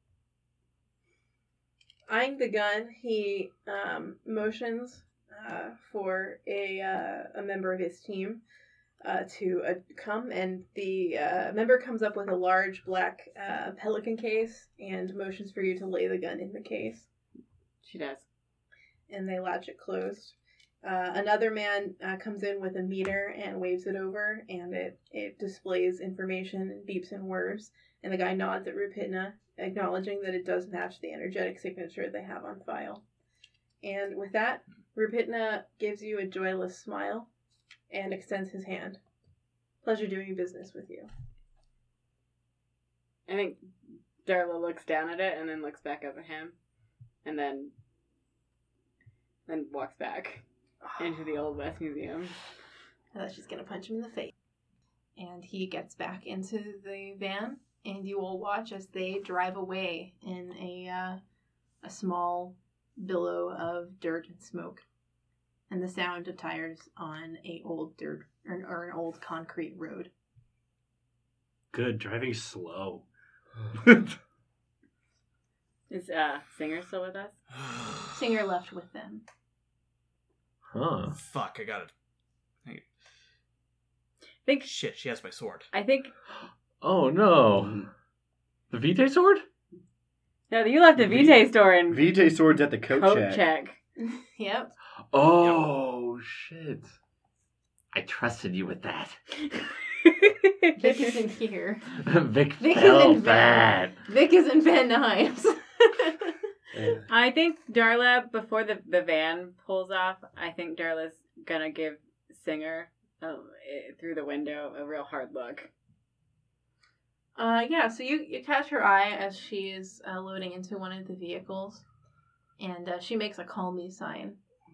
Eyeing the gun, he um, motions uh, for a uh, a member of his team uh, to uh, come, and the uh, member comes up with a large black uh, pelican case and motions for you to lay the gun in the case, She does. and they latch it closed. Uh, another man uh, comes in with a meter and waves it over, and it, it displays information and beeps and whirs, and the guy nods at Rapidna, acknowledging that it does match the energetic signature they have on file. And with that, Rapidna gives you a joyless smile and extends his hand. Pleasure doing business with you. I think Darla looks down at it and then looks back up at him, and then then walks back into the Old West Museum. I thought she's going to punch him in the face. And he gets back into the van, and you will watch as they drive away in a uh, a small billow of dirt and smoke, and the sound of tires on a old dirt or, or an old concrete road. Good, driving slow. Is uh Singer still with us? Singer left with them. Huh. Fuck, I got it. I think Shit, she has my sword. I think Oh no. The Vitae sword? no, you left the Vitae store in Vitae sword's at the coat, coat check. check. Yep. Oh shit. I trusted you with that. Vic isn't here. Vic, Vic felt isn't that. Vic is in Van Nuys. Yeah. I think Darla, before the, the van pulls off, I think Darla's gonna give Singer uh, through the window a real hard look. Uh, yeah, so you, you catch her eye as she is uh, loading into one of the vehicles, and uh, she makes a call me sign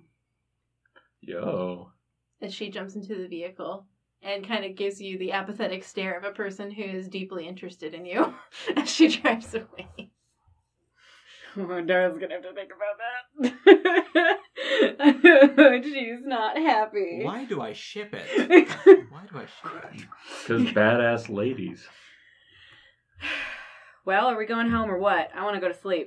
Yo. as she jumps into the vehicle and kind of gives you the apathetic stare of a person who is deeply interested in you as she drives away. Oh, Darla's gonna have to think about that. She's not happy. Why do I ship it? Why do I ship it? Because badass ladies. Well, are we going home or what? I want to go to sleep.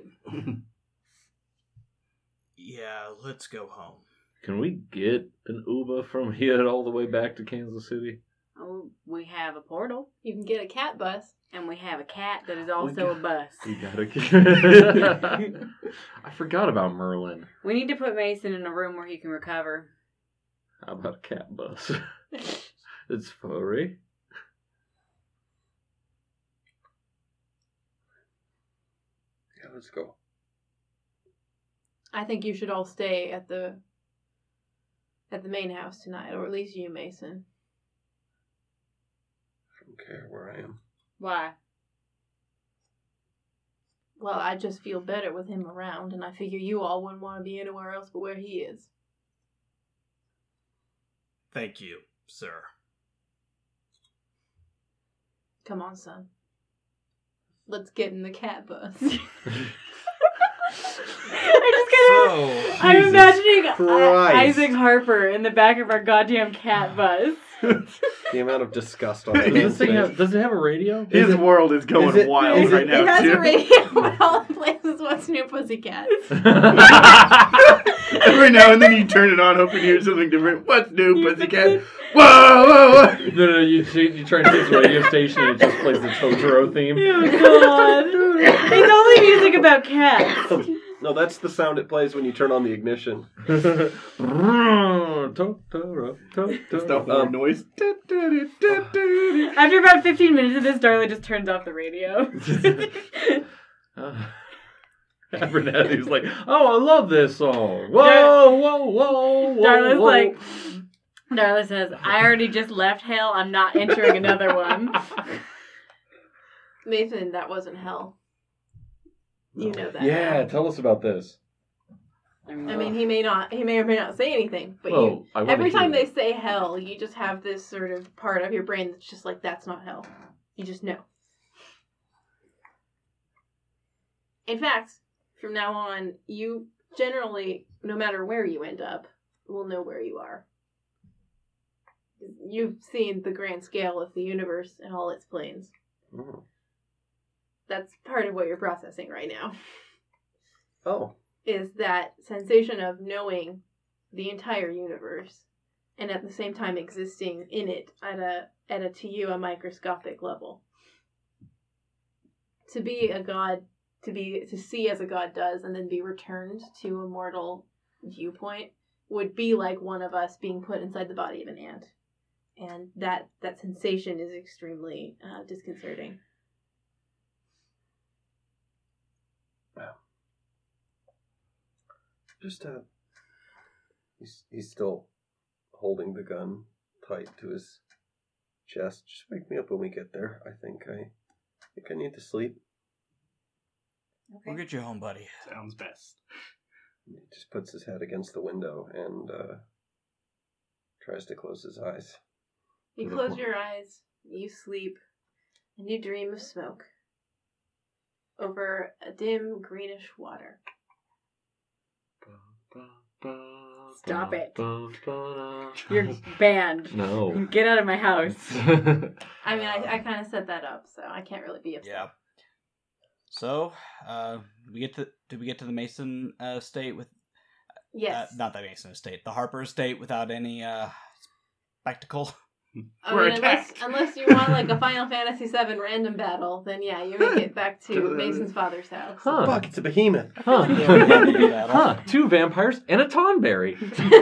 Yeah, let's go home. Can we get an Uber from here all the way back to Kansas City? Oh, we have a portal, You can get a cat bus. and we have a cat that is also a got- bus. We gotta get... I forgot about Merlin. We need to put Mason in a room where he can recover. How about a cat bus? It's furry. Yeah, let's go. I think you should all stay at the at the main house tonight, or at least you, Mason. I don't care where I am. Why? Well, I just feel better with him around, and I figure you all wouldn't want to be anywhere else but where he is. Thank you, sir. Come on, son. Let's get in the cat bus. I just kind of. I'm Jesus imagining I- Christ. Isaac Harper in the back of our goddamn cat bus. The amount of disgust on Does his this thing face. have, does it have a radio? His it- world is going is it- wild is it- right now, it has too. a radio, but all it plays is What's New Pussycat. Every now and then you turn it on, hoping to hear something different. What's new, pussycat? Whoa, whoa, whoa! No, no, you, you try and change the radio station and it just plays the Totoro theme. Oh god. It's only music about cats. No, that's the sound it plays when you turn on the ignition. Totoro, Totoro. It's the horn Um, noise. After about fifteen minutes of this, Darla just turns off the radio. Uh, Abernathy's like, oh, I love this song. Whoa, whoa, whoa, whoa. Darla's whoa. like, Darla says, I already just left hell. I'm not entering another one. Mason, that wasn't hell. You know that. Yeah, tell us about this. I mean, he may not, he may or may not say anything, but Well, you, I wanna every time hear they say hell, you just have this sort of part of your brain that's just like, that's not hell. You just know. In fact, from now on, you generally, no matter where you end up, will know where you are. You've seen the grand scale of the universe and all its planes. Mm. That's part of what you're processing right now. Oh. Is that sensation of knowing the entire universe and at the same time existing in it at a at a to you a microscopic level. To be a god, to be to see as a god does and then be returned to a mortal viewpoint would be like one of us being put inside the body of an ant. And that that sensation is extremely uh, disconcerting. Just, uh, he's, he's still holding the gun tight to his chest. Just wake me up when we get there. I think I, I think I need to sleep. We'll get you home, buddy. Sounds best. He just puts his head against the window and, uh, tries to close his eyes. You close your eyes, you sleep, and you dream of smoke over a dim greenish water. Stop it. You're banned. No. Get out of my house. I mean, I, I kind of set that up, so I can't really be upset. Yeah. So, uh, we get to did we get to the Mason uh, estate with Yes. uh, not the Mason estate, the Harper estate without any uh, spectacle? I We're mean, unless, attacked. unless you want like a Final Fantasy seven random battle, then yeah, you make it back to Mason's father's house. Huh. Fuck, it's a behemoth. Huh. Yeah. Huh. Two vampires and a Tonberry.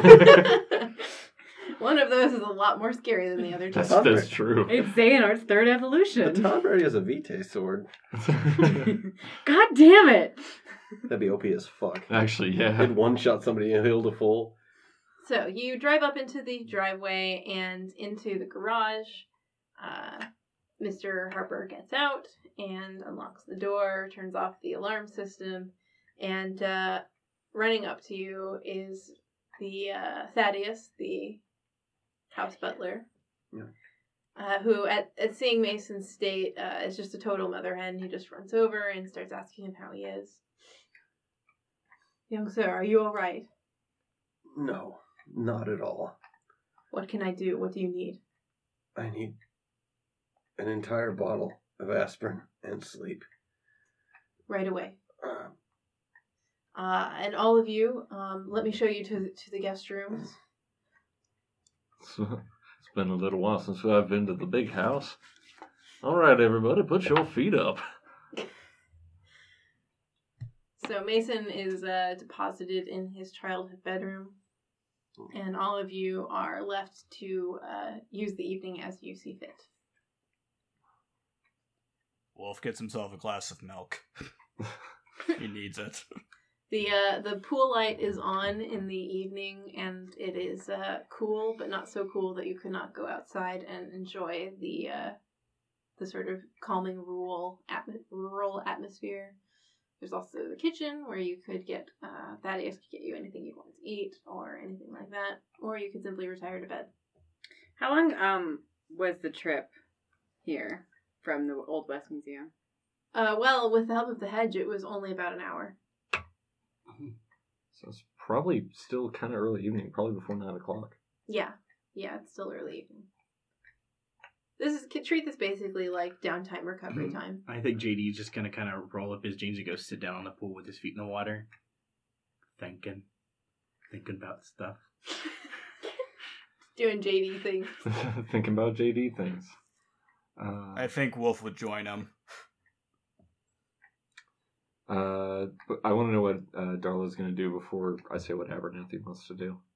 One of those is a lot more scary than the other two. That's, that's true. It's Xehanort's third The evolution. Tonberry has a Vitae sword. God damn it. That'd be O P as fuck. Actually, yeah. Did one shot somebody and healed a full. So you drive up into the driveway and into the garage. Uh, Mister Harper gets out and unlocks the door, turns off the alarm system, and uh, running up to you is the uh, Thaddeus, the house butler, Yeah. uh, who at, at seeing Mason's state uh, is just a total mother hen. He just runs over and starts asking him how he is. Young sir, are you all right? No, not at all. What can I do? What do you need? I need an entire bottle of aspirin and sleep. Right away. Uh, Uh, and all of you, um, let me show you to to the guest rooms. It's been a little while since I've been to the big house. All right, everybody, put your feet up. So Mason is uh, deposited in his childhood bedroom, and all of you are left to uh, use the evening as you see fit. Wolf gets himself a glass of milk. He needs it. The uh, the pool light is on in the evening, and it is uh, cool, but not so cool that you could not go outside and enjoy the uh, the sort of calming rural atm- rural atmosphere. There's also the kitchen where you could get uh, Thaddeus could get you anything you want to eat or anything like that, or you could simply retire to bed. How long um was the trip here from the Old West Museum? Uh, well, with the help of the hedge, it was only about an hour. So it's probably still kind of early evening, probably before nine o'clock. Yeah. Yeah, it's still early evening. This is treat this basically like downtime recovery time. I think J D's just gonna kind of roll up his jeans and go sit down on the pool with his feet in the water, thinking, thinking about stuff. Doing J D things. Thinking about J D things. Uh, I think Wolf would join him. uh, but I want to know what uh, Darla's going to do before I say what Abernathy wants to do.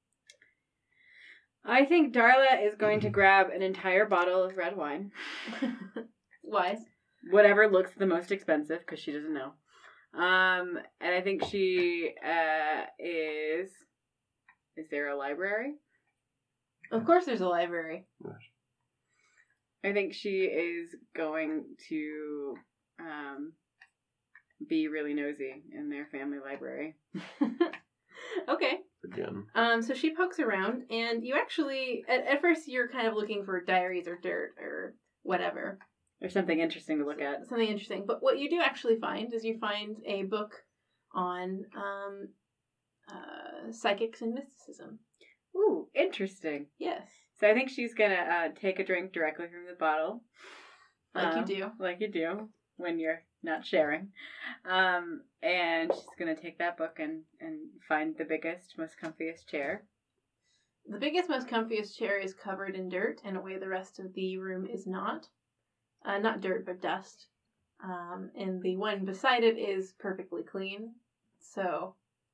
I think Darla is going to grab an entire bottle of red wine. Why? Whatever looks the most expensive, because she doesn't know. Um, and I think she uh, is... Is there a library? Of course there's a library. I think she is going to um, be really nosy in their family library. Okay. Again. Um, so she pokes around, and you actually, at, at first you're kind of looking for diaries or dirt or whatever. There's something interesting to look at. Something interesting. But what you do actually find is you find a book on um, uh, psychics and mysticism. Ooh, interesting. Yes. So I think she's going to uh, take a drink directly from the bottle. Like Um, you do. Like you do when you're not sharing. Um, and she's going to take that book and, and find the biggest, most comfiest chair. The biggest, most comfiest chair is covered in dirt, in a way the rest of the room is not. Uh, not dirt, but dust. Um, and the one beside it is perfectly clean. So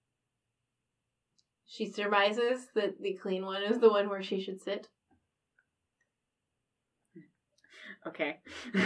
she surmises that the clean one is the one where she should sit. Okay.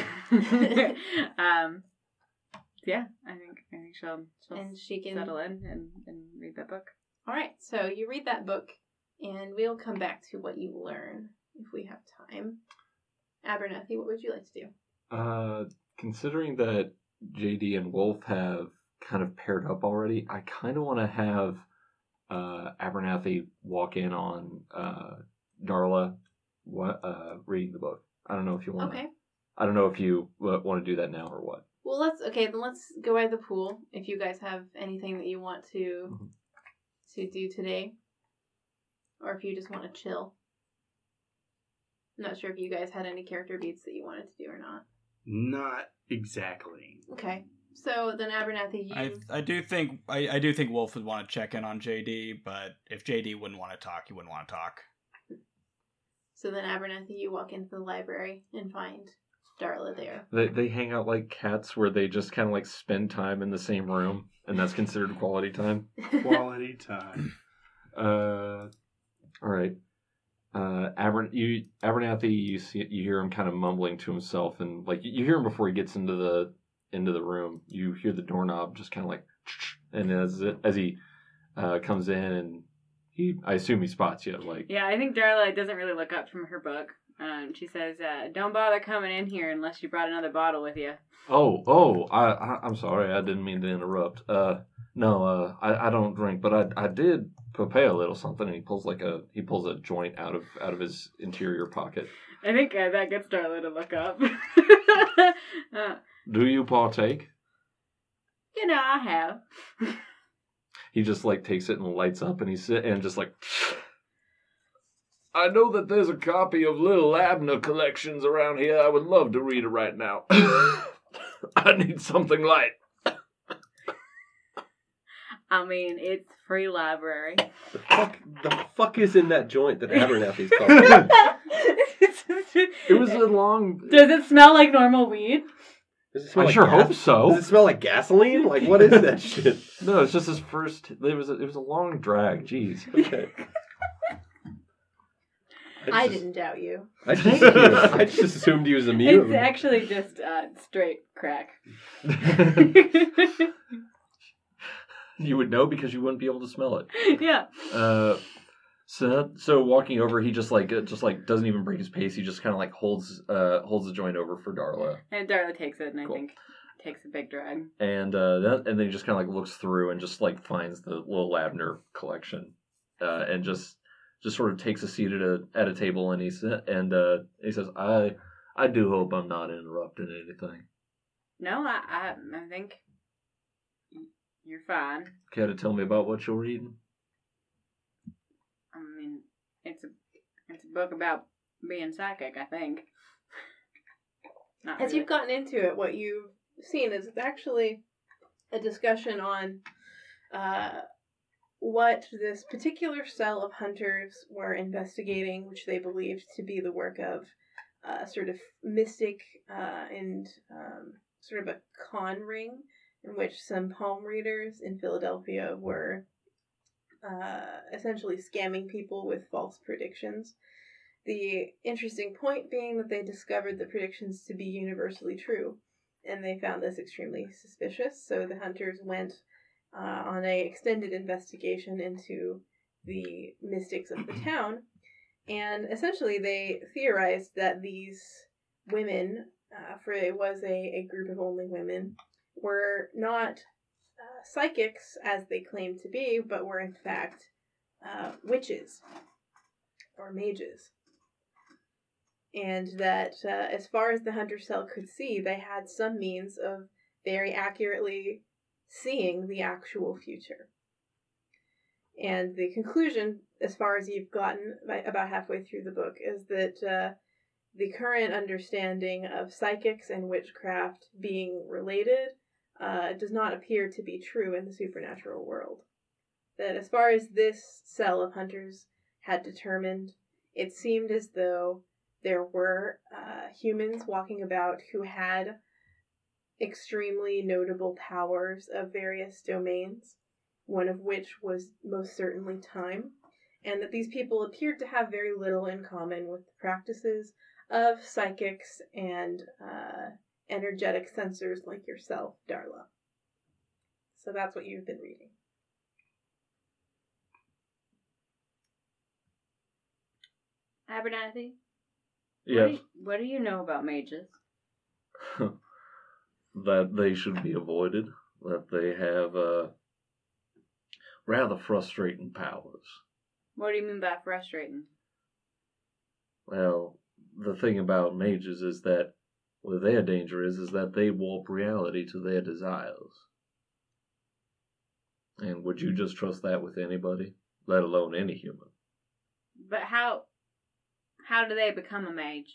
um, yeah, I think I think she'll, she'll And she can... settle in and, and read that book. Alright, so you read that book, and we'll come back to what you learn, if we have time. Abernathy, what would you like to do? Uh, considering that J D and Wolf have kind of paired up already, I kind of want to have uh, Abernathy walk in on uh, Darla what, uh, reading the book. I don't know if you want to. Okay. I don't know if you uh, want to do that now or what. Well, let's, okay, then let's go by the pool, if you guys have anything that you want to, Mm-hmm. to do today. Or if you just want to chill. I'm not sure if you guys had any character beats that you wanted to do or not. Not exactly. Okay. So then Abernathy, you... I I do think I, I do think Wolf would want to check in on J D, but if J D wouldn't want to talk, he wouldn't want to talk. So then Abernathy, you walk into the library and find Darla there. They they hang out like cats, where they just kind of like spend time in the same room, and that's considered quality time. Quality time. Uh, all right. Uh, Aber- you, Abernathy, you see, you hear him kind of mumbling to himself, and like you hear him before he gets into the into the room. You hear the doorknob just kind of like, and as as he uh, comes in, and he, I assume he spots you. Like, Yeah, I think Darla doesn't really look up from her book. Um, she says, uh, "Don't bother coming in here unless you brought another bottle with you." oh, oh, I, I I'm sorry, I didn't mean to interrupt. Uh, no, uh, I, I don't drink, but I I did prepare a little something. And he pulls like a he pulls a joint out of out of his interior pocket. I think uh, that gets Darla to look up. uh, Do you partake? you know, I have. He just like takes it and lights up, and he's sit and just like. I know that there's a copy of Little Abner collections around here. I would love to read it right now. I need something light. I mean, it's free library. The fuck, the fuck is in that joint that Abernathy's talking about? It was a long. Does it smell like normal weed? Does it smell I like sure gas- hope so. Does it smell like gasoline? Like, what is that shit? No, it's just his first. It was a, it was a long drag. Jeez. Okay. I just- didn't doubt you. I just, I just assumed he was immune. It's actually just uh, straight crack. You would know because you wouldn't be able to smell it. Yeah. Uh, so so walking over, he just like uh, just like doesn't even break his pace. He just kind of like holds uh holds the joint over for Darla, And Darla takes it, and Cool. I think takes a big drag. and uh, that, and then he just kind of like looks through and just like finds the Little Abner collection, uh, and just just sort of takes a seat at a at a table, and he sa- and uh, he says, "I I do hope I'm not interrupting anything." No, I I, I think you're fine. Care to tell me about what you're reading? I mean, it's a it's a book about being psychic, I think. Not As really. you've gotten into it, what you've seen is it's actually a discussion on uh, what this particular cell of hunters were investigating, which they believed to be the work of uh, sort of mystic uh, and um, sort of a con ring in which some palm readers in Philadelphia were uh, essentially scamming people with false predictions. The interesting point being that they discovered the predictions to be universally true, and they found this extremely suspicious, so the hunters went uh, on a extended investigation into the mystics of the town, and essentially they theorized that these women, uh, for it was a, a group of only women, were not uh, psychics as they claimed to be, but were in fact uh, witches or mages. And that uh, as far as the hunter cell could see, they had some means of very accurately seeing the actual future. And the conclusion, as far as you've gotten about halfway through the book, is that uh, the current understanding of psychics and witchcraft being related uh, does not appear to be true in the supernatural world. That as far as this cell of hunters had determined, it seemed as though there were uh, humans walking about who had extremely notable powers of various domains, one of which was most certainly time, and that these people appeared to have very little in common with the practices of psychics and uh, energetic sensors like yourself, Darla. So that's what you've been reading. Abernathy? Yes. What do, you, what do you know about mages? That they should be avoided. That they have uh, rather frustrating powers. What do you mean by frustrating? Well, the thing about mages is that well, their danger is is that they warp reality to their desires. And would you just trust that with anybody, let alone any human? But how how do they become a mage?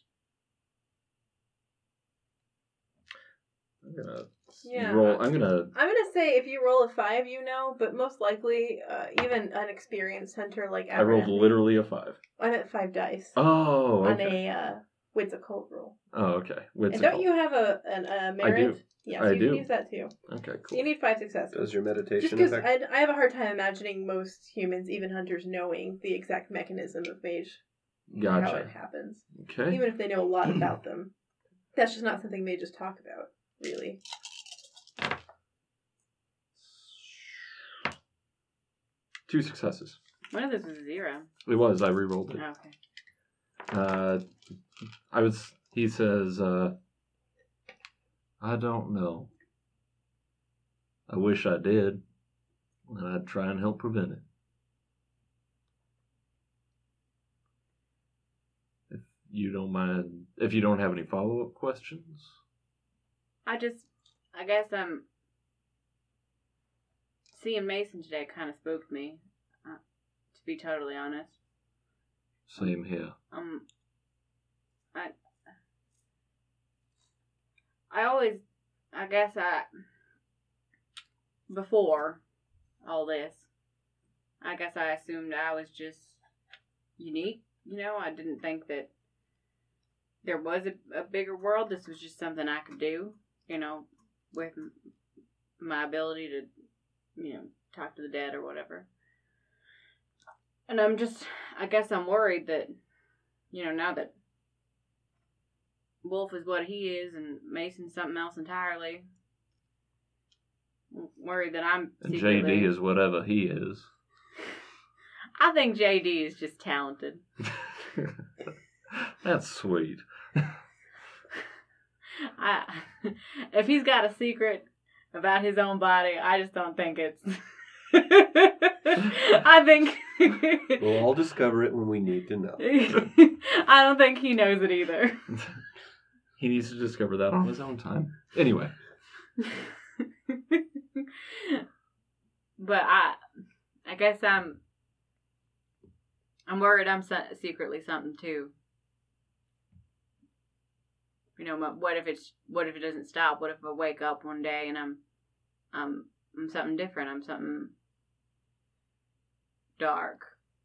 I'm gonna Yeah. roll. I'm gonna. I'm gonna say if you roll a five, you know, but most likely, uh, even an experienced hunter like I rolled Abernathy- literally a five. I'm at five dice Oh, on okay. a uh, wits occult roll. Oh, okay. Wits And don't occult. you have a an, a merit? I do. Yes, I you do. can use that too. Okay, So cool. you need five successes. Does your Just meditation because affect? I, I have a hard time imagining most humans, even hunters, knowing the exact mechanism of mage, and how it Gotcha. happens. Okay. Even if they know a lot about them, that's just not something they just talk about, really. Two successes. One of those is a zero. It was. I re-rolled it. Oh, okay. Uh, I was. He says, uh, I don't know. I wish I did, and I'd try and help prevent it. If you don't mind, if you don't have any follow-up questions. I just, I guess um, seeing Mason today kind of spooked me, uh, to be totally honest. Same here. Um, I, I always, I guess I, before all this, I guess I assumed I was just unique. You know, I didn't think that there was a, a bigger world. This was just something I could do, you know, with m- my ability to, you know, talk to the dead or whatever. And I'm just, I guess I'm worried that, you know, now that Wolf is what he is and Mason's something else entirely, I'm worried that I'm And J secretly... D is whatever he is. I think J D is just talented. That's sweet. I, if he's got a secret about his own body, I just don't think it's... I think We'll all discover it when we need to know. I don't think he knows it either. He needs to discover that on his own time. Anyway. But I, I guess I'm, I'm worried I'm se- secretly something too. You know, what if it's, what if it doesn't stop? What if I wake up one day and I'm, I'm, I'm something different. I'm something dark.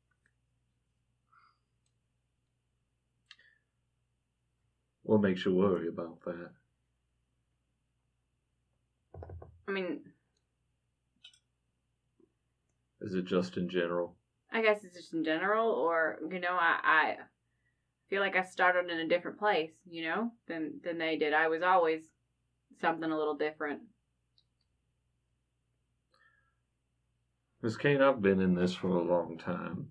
What makes you worry about that? I mean, Is it just in general? I guess it's just in general, or, you know, I, I feel like I started in a different place, you know, than, than they did. I was always something a little different. Miss Kane, I've been in this for a long time.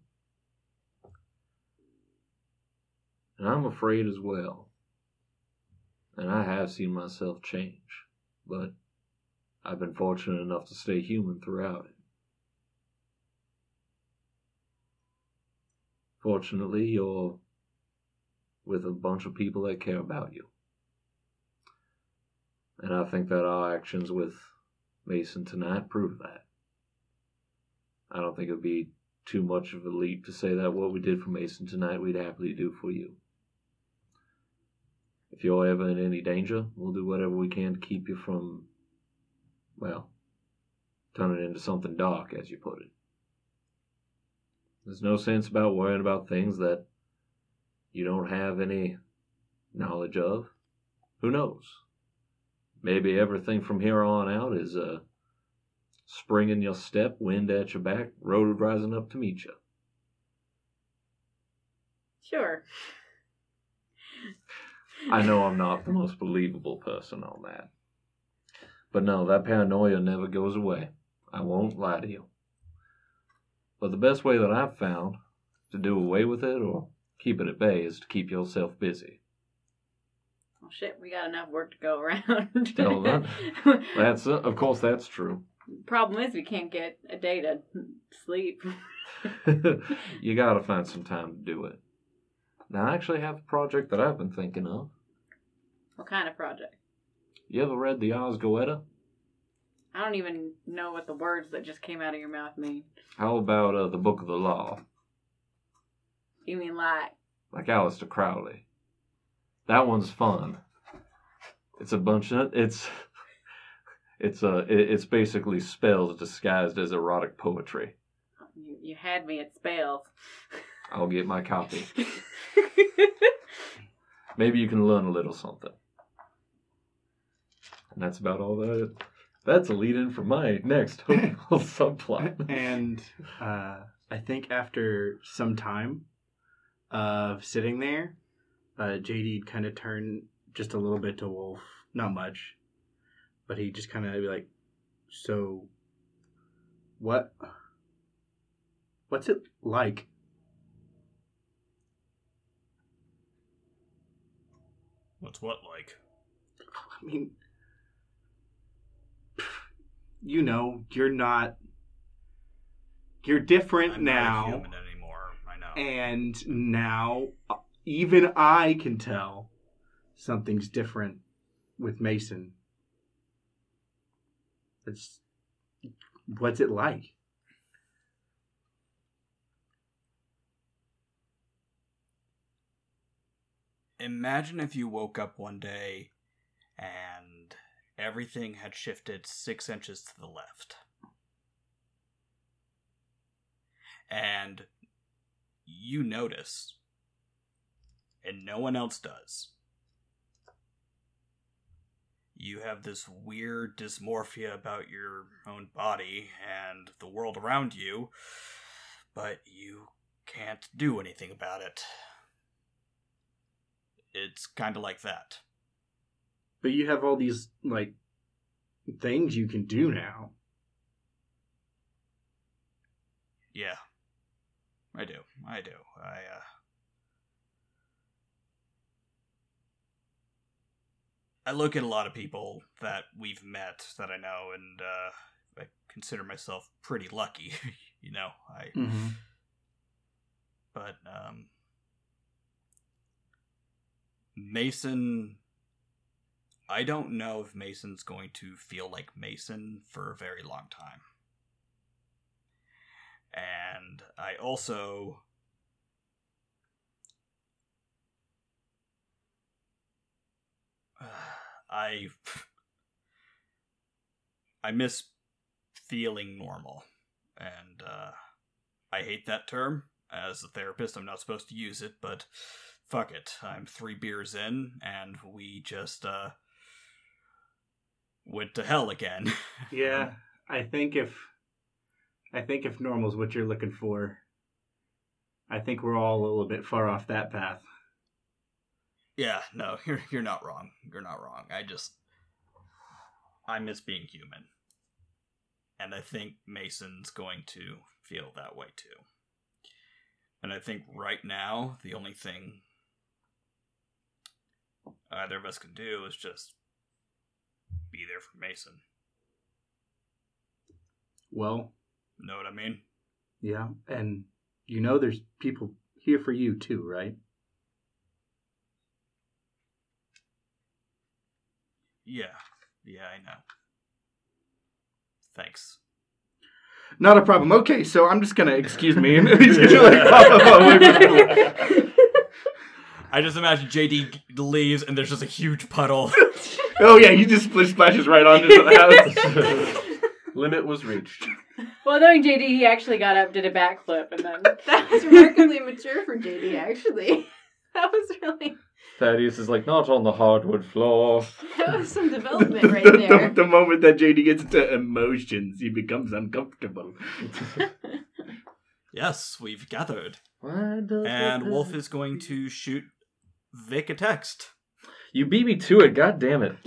And I'm afraid as well. And I have seen myself change. But I've been fortunate enough to stay human throughout it. Fortunately, you're with a bunch of people that care about you. And I think that our actions with Mason tonight prove that. I don't think it would be too much of a leap to say that what we did for Mason tonight, we'd happily do for you. If you're ever in any danger, we'll do whatever we can to keep you from, well, turning into something dark, as you put it. There's no sense about worrying about things that you don't have any knowledge of. Who knows? Maybe everything from here on out is a spring in your step, wind at your back, road rising up to meet you. Sure. I know I'm not the most believable person on that. But no, that paranoia never goes away. I won't lie to you. But the best way that I've found to do away with it or keep it at bay is to keep yourself busy. Well, shit, we got enough work to go around. Tell that. That's uh, of course that's true. Problem is we can't get a day to sleep. You gotta find some time to do it. Now, I actually have a project that I've been thinking of. What kind of project? You ever read the Ars Goetia? I don't even know what the words that just came out of your mouth mean. How about uh, the Book of the Law? You mean like... Like Aleister Crowley. That one's fun. It's a bunch of... It's... It's uh, it's basically spells disguised as erotic poetry. You, you had me at spells. I'll get my copy. Maybe you can learn a little something. And that's about all that. That's a lead-in for my next hopeful subplot. And uh, I think after some time of sitting there, uh, J D kind of turned just a little bit to Wolf. Not much. But he just kind of be like, so, what, what's it like? What's what like? I mean, you know, you're not, you're different I'm now. not a human anymore, I know. And now, even I can tell something's different with Mason. It's, what's it like? Imagine if you woke up one day and everything had shifted six inches to the left. And you notice, and no one else does. You have this weird dysmorphia about your own body and the world around you, but you can't do anything about it. It's kind of like that. But you have all these, like, things you can do now. Yeah. I do. I do. I, uh... I look at a lot of people that we've met that I know, and uh, I consider myself pretty lucky. You know, I Mm-hmm. but um, Mason, I don't know if Mason's going to feel like Mason for a very long time. And I also... I... I miss feeling normal. And, uh... I hate that term. As a therapist, I'm not supposed to use it, but fuck it. I'm three beers in, and we just, uh... went to hell again. Yeah, I think if... I think if normal's what you're looking for, I think we're all a little bit far off that path. Yeah, no, you're you're not wrong. You're not wrong. I just... I miss being human. And I think Mason's going to feel that way too. And I think right now, the only thing either of us can do is just be there for Mason. Well... Know what I mean? Yeah, and you know there's people here for you too, right? Yeah. Yeah, I know. Thanks. Not a problem. Okay, so I'm just gonna excuse me and he's gonna like pop up away from me. I just imagine J D leaves and there's just a huge puddle. Oh yeah, he just splish splashes right onto the house. Limit was reached. Well, knowing J D, he actually got up, did a backflip, and then... That was remarkably mature for J D, actually. That was really... Thaddeus is like, not on the hardwood floor. That was some development right the, there. The, the moment that J D gets to emotions, he becomes uncomfortable. Yes, we've gathered. Why does And it- Wolf is going to shoot Vic a text. You beat me to it, god damn it.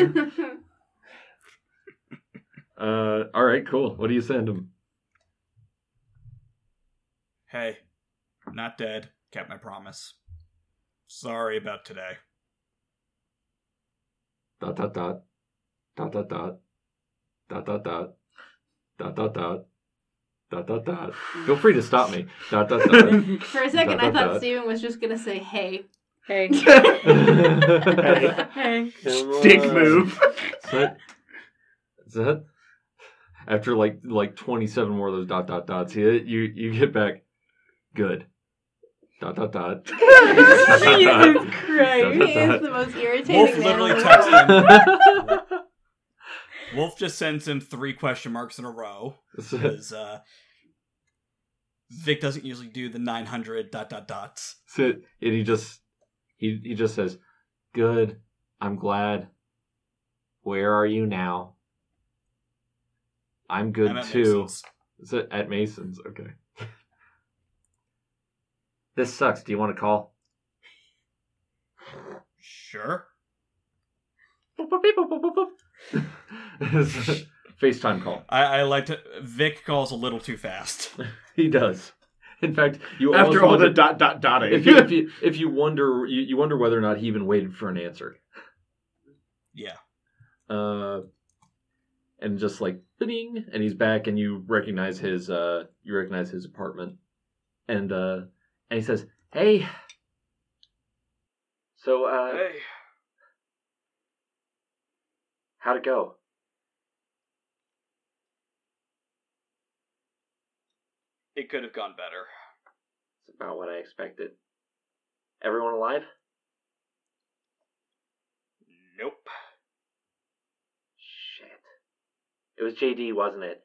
uh, alright, cool. What do you send him? Hey, not dead. Kept my promise. Sorry about today. Dot dot dot. Dot dot dot. Dot dot dot. Dot dot dot. Dot dot dot. Feel free to stop me. Dot dot dot. For a second, Dot, I dot, thought dot. Steven was just going to say, hey. Hey. Hey. Hey. Dick move. Is that, is that after like like twenty-seven more of those dot dot dots, you you, you get back good. Dot dot dot. Jesus Dot, Christ. He is the most irritating Wolf man literally in the texts world. him. Wolf just sends him three question marks in a row. Because uh, Vic doesn't usually do the nine hundred dot dot dots. So, and he just he he just says, "Good. I'm glad. Where are you now? I'm good I'm at too." Mason's. Is it at Mason's? Okay. This sucks. Do you want to call? Sure. FaceTime call. I, I like to... Vic calls a little too fast. He does. In fact, you After almost all wonder, the dot dot dotting. if you if you if you wonder you, you wonder whether or not he even waited for an answer. Yeah. Uh, and just like ding, and he's back, and you recognize his uh you recognize his apartment, and uh and he says, "Hey, so uh, Hey, how'd it go?" it could have gone better. It's about what I expected. Everyone alive? Nope. Shit. It was J D, wasn't it?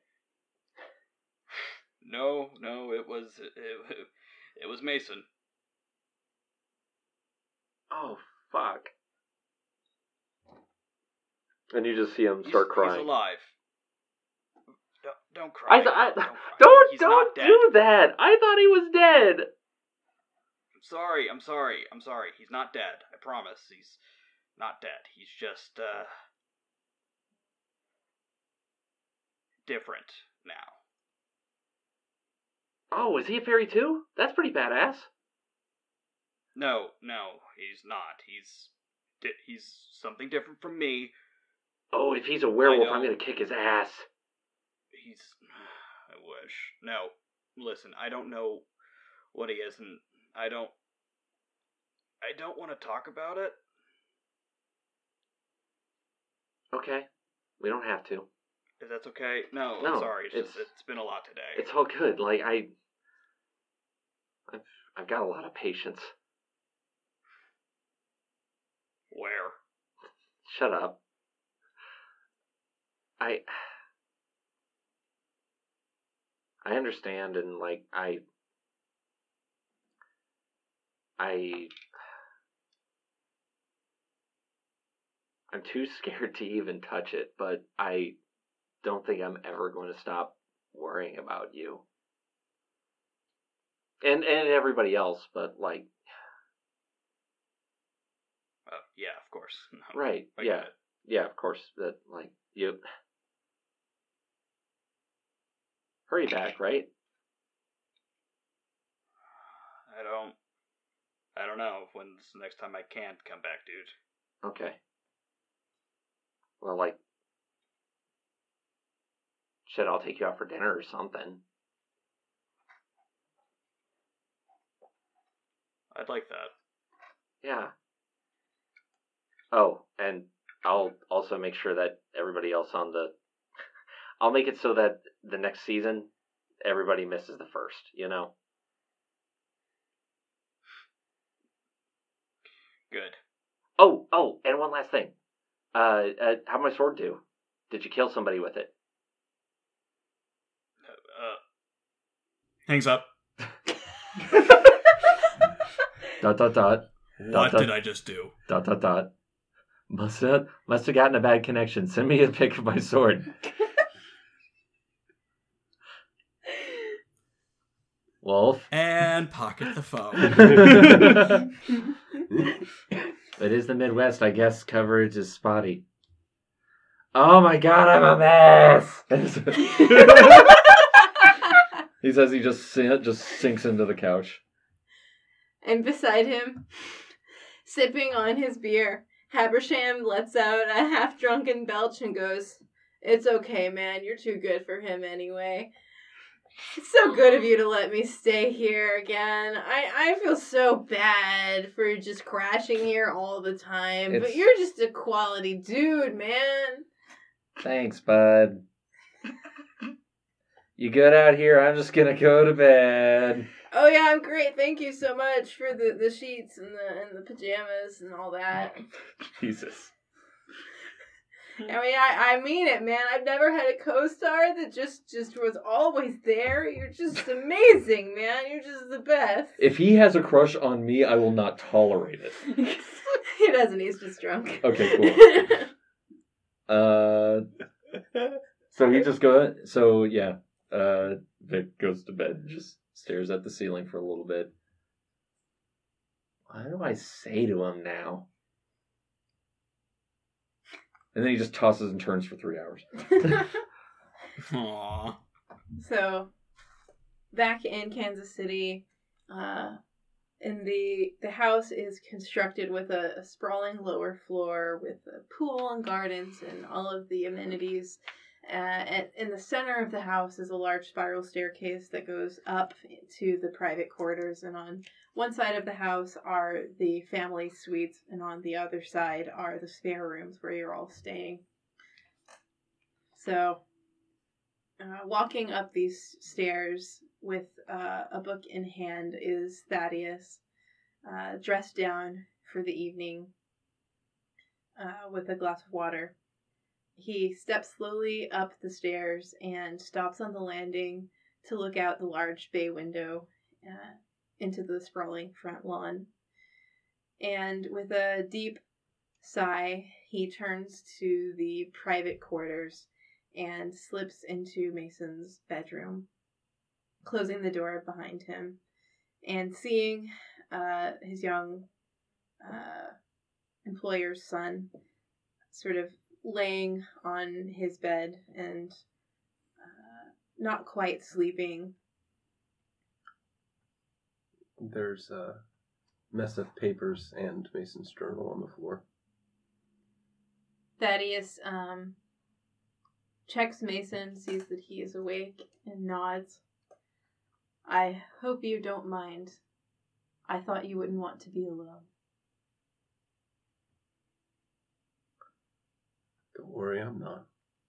No, no, it was it, it, it was Mason. Oh, fuck. And you just see him He's, start he's crying. alive. Don't, don't cry. I th- I- don't cry. Don't He's don't not dead. do that. I thought he was dead. I'm sorry. I'm sorry. I'm sorry. He's not dead. I promise. He's not dead. He's just uh different now. Oh, is he a fairy too? That's pretty badass. No, no, he's not. He's di- he's something different from me. Oh, if he's a werewolf, know. I'm gonna kick his ass. He's I wish. No. Listen, I don't know what he is, and I don't... I don't want to talk about it. Okay. We don't have to. If that's okay. No, No, I'm sorry. It's, it's- just, it's been a lot today. It's all good. Like, I... I've, I've got a lot of patience. Where? Shut up. I... I understand, and, like, I... I... I'm too scared to even touch it, but I don't think I'm ever going to stop worrying about you. And and everybody else, but, like... Oh, yeah, of course. No, Right, I yeah. get it. Yeah, of course, that, like, you... Hurry back, right? I don't... I don't know when's the next time I can come back, dude. Okay. Well, like... Shit, I'll take you out for dinner or something. I'd like that. Yeah. Oh, and I'll also make sure that everybody else on the... I'll make it so that the next season, everybody misses the first, you know? Good. Oh, oh, and one last thing. Uh, uh how'd my sword do? Did you kill somebody with it? Uh, Hangs up. Dot, dot, dot. What dot. did I just do? Dot, dot, dot. Must have, must have gotten a bad connection. Send me a pic of my sword. Wolf. And pocket the phone. It is the Midwest. I guess coverage is spotty. Oh my god, I'm a mess! He says he just sin- just sinks into the couch. And beside him, sipping on his beer, Habersham lets out a half-drunken belch and goes, "It's okay, man. You're too good for him anyway. It's so good of you to let me stay here again. I, I feel so bad for just crashing here all the time, It's- but you're just a quality dude, man." Thanks, bud. You good out here? I'm just gonna go to bed. "Oh yeah, I'm great. Thank you so much for the, the sheets and the and the pajamas and all that." Jesus. I mean, I, I mean it, man. I've never had a co-star that just, just was always there. You're just amazing, man. You're just the best. If he has a crush on me, I will not tolerate it. He doesn't. He's just drunk. Okay, cool. Uh, so he just go. So yeah, uh, Vic goes to bed, and just stares at the ceiling for a little bit. What do I say to him now? And then he just tosses and turns for three hours. Aww. So, back in Kansas City, uh, in the the house is constructed with a, a sprawling lower floor with a pool and gardens and all of the amenities. Uh, and in the center of the house is a large spiral staircase that goes up to the private quarters. And on one side of the house are the family suites, and on the other side are the spare rooms where you're all staying. So, uh, walking up these stairs with uh, a book in hand is Thaddeus, uh, dressed down for the evening uh, with a glass of water. He steps slowly up the stairs and stops on the landing to look out the large bay window uh, into the sprawling front lawn. And with a deep sigh, he turns to the private quarters and slips into Mason's bedroom, closing the door behind him and seeing uh, his young uh, employer's son sort of laying on his bed and uh, not quite sleeping. There's a mess of papers and Mason's journal on the floor. Thaddeus um, checks Mason, sees that he is awake, and nods. I hope you don't mind. I thought you wouldn't want to be alone. Don't worry, I'm not.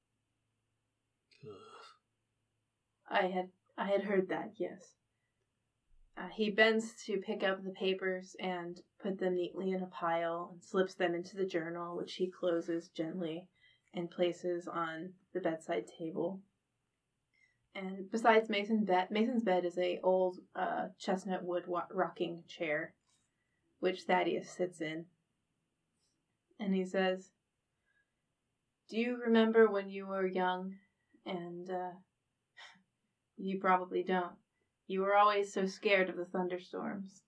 I had I had heard that, yes. Uh, he bends to pick up the papers and put them neatly in a pile and slips them into the journal, which he closes gently and places on the bedside table. And besides Mason bed, Mason's bed is a old uh, chestnut wood wa- rocking chair, which Thaddeus sits in. And he says, "Do you remember when you were young? And uh, you probably don't. You were always so scared of the thunderstorms."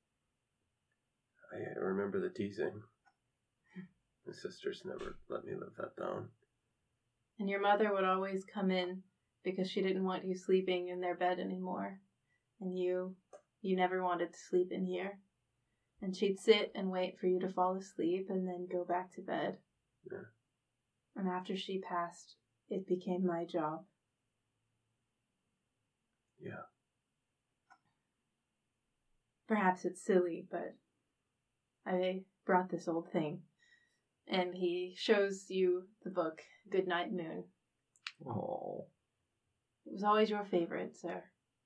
I remember the teasing. My sisters never let me live that down. And your mother would always come in because she didn't want you sleeping in their bed anymore. And you, you never wanted to sleep in here. And she'd sit and wait for you to fall asleep and then go back to bed. Yeah. And after she passed, it became my job. Yeah. Perhaps it's silly, but I brought this old thing. And he shows you the book, Goodnight Moon. Oh. It was always your favorite, sir.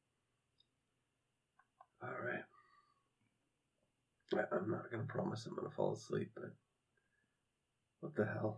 All right. I, I'm not going to promise I'm going to fall asleep, but what the hell?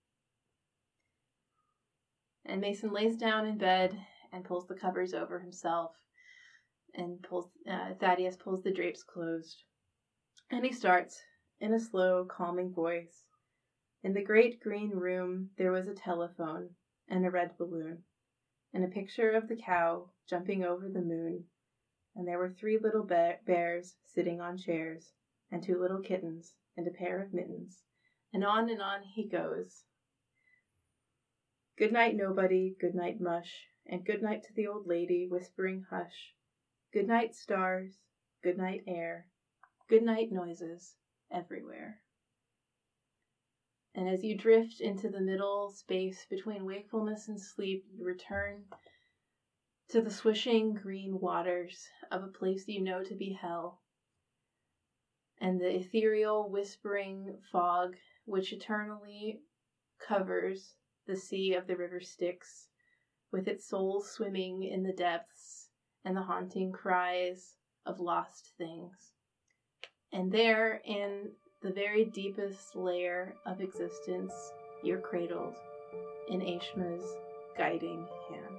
And Mason lays down in bed and pulls the covers over himself. And pulls uh, Thaddeus pulls the drapes closed. And he starts, in a slow, calming voice. In the great green room, there was a telephone and a red balloon, and a picture of the cow jumping over the moon, and there were three little bear- bears sitting on chairs, and two little kittens, and a pair of mittens, and on and on he goes. Good night, nobody, good night, mush, and good night to the old lady, whispering hush. Good night, stars, good night, air, good night, noises everywhere. And as you drift into the middle space between wakefulness and sleep, you return to the swishing green waters of a place you know to be hell, and the ethereal whispering fog which eternally covers the sea of the river Styx, with its soul swimming in the depths and the haunting cries of lost things. And there, in the very deepest layer of existence, you're cradled in Ashma's guiding hand.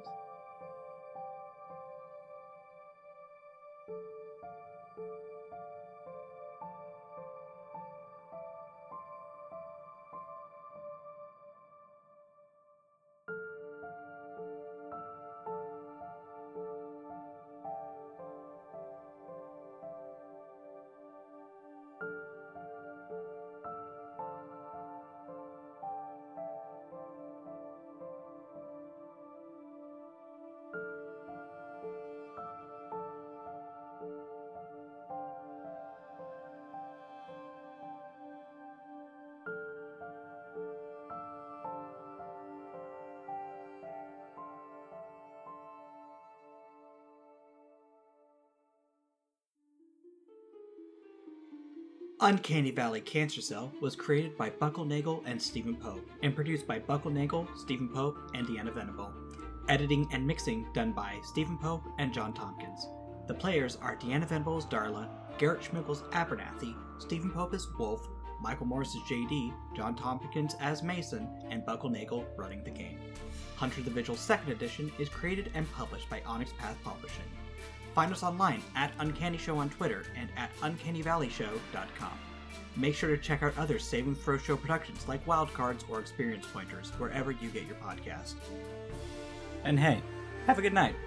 Uncanny Valley Cancer Cell was created by Buckle Nagel and Stephen Pope, and produced by Buckle Nagel, Stephen Pope, and Deanna Venable. Editing and mixing done by Stephen Pope and John Tompkins. The players are Deanna Venable as Darla, Garrett Schmickle as Abernathy, Stephen Pope as Wolf, Michael Morris as J D, John Tompkins as Mason, and Buckle Nagel running the game. Hunter the Vigil's second edition is created and published by Onyx Path Publishing. Find us online at Uncanny Show on Twitter and at uncanny valley show dot com. Make sure to check out other Saving Throw Show productions like Wildcards or Experience Pointers wherever you get your podcast. And hey, have a good night.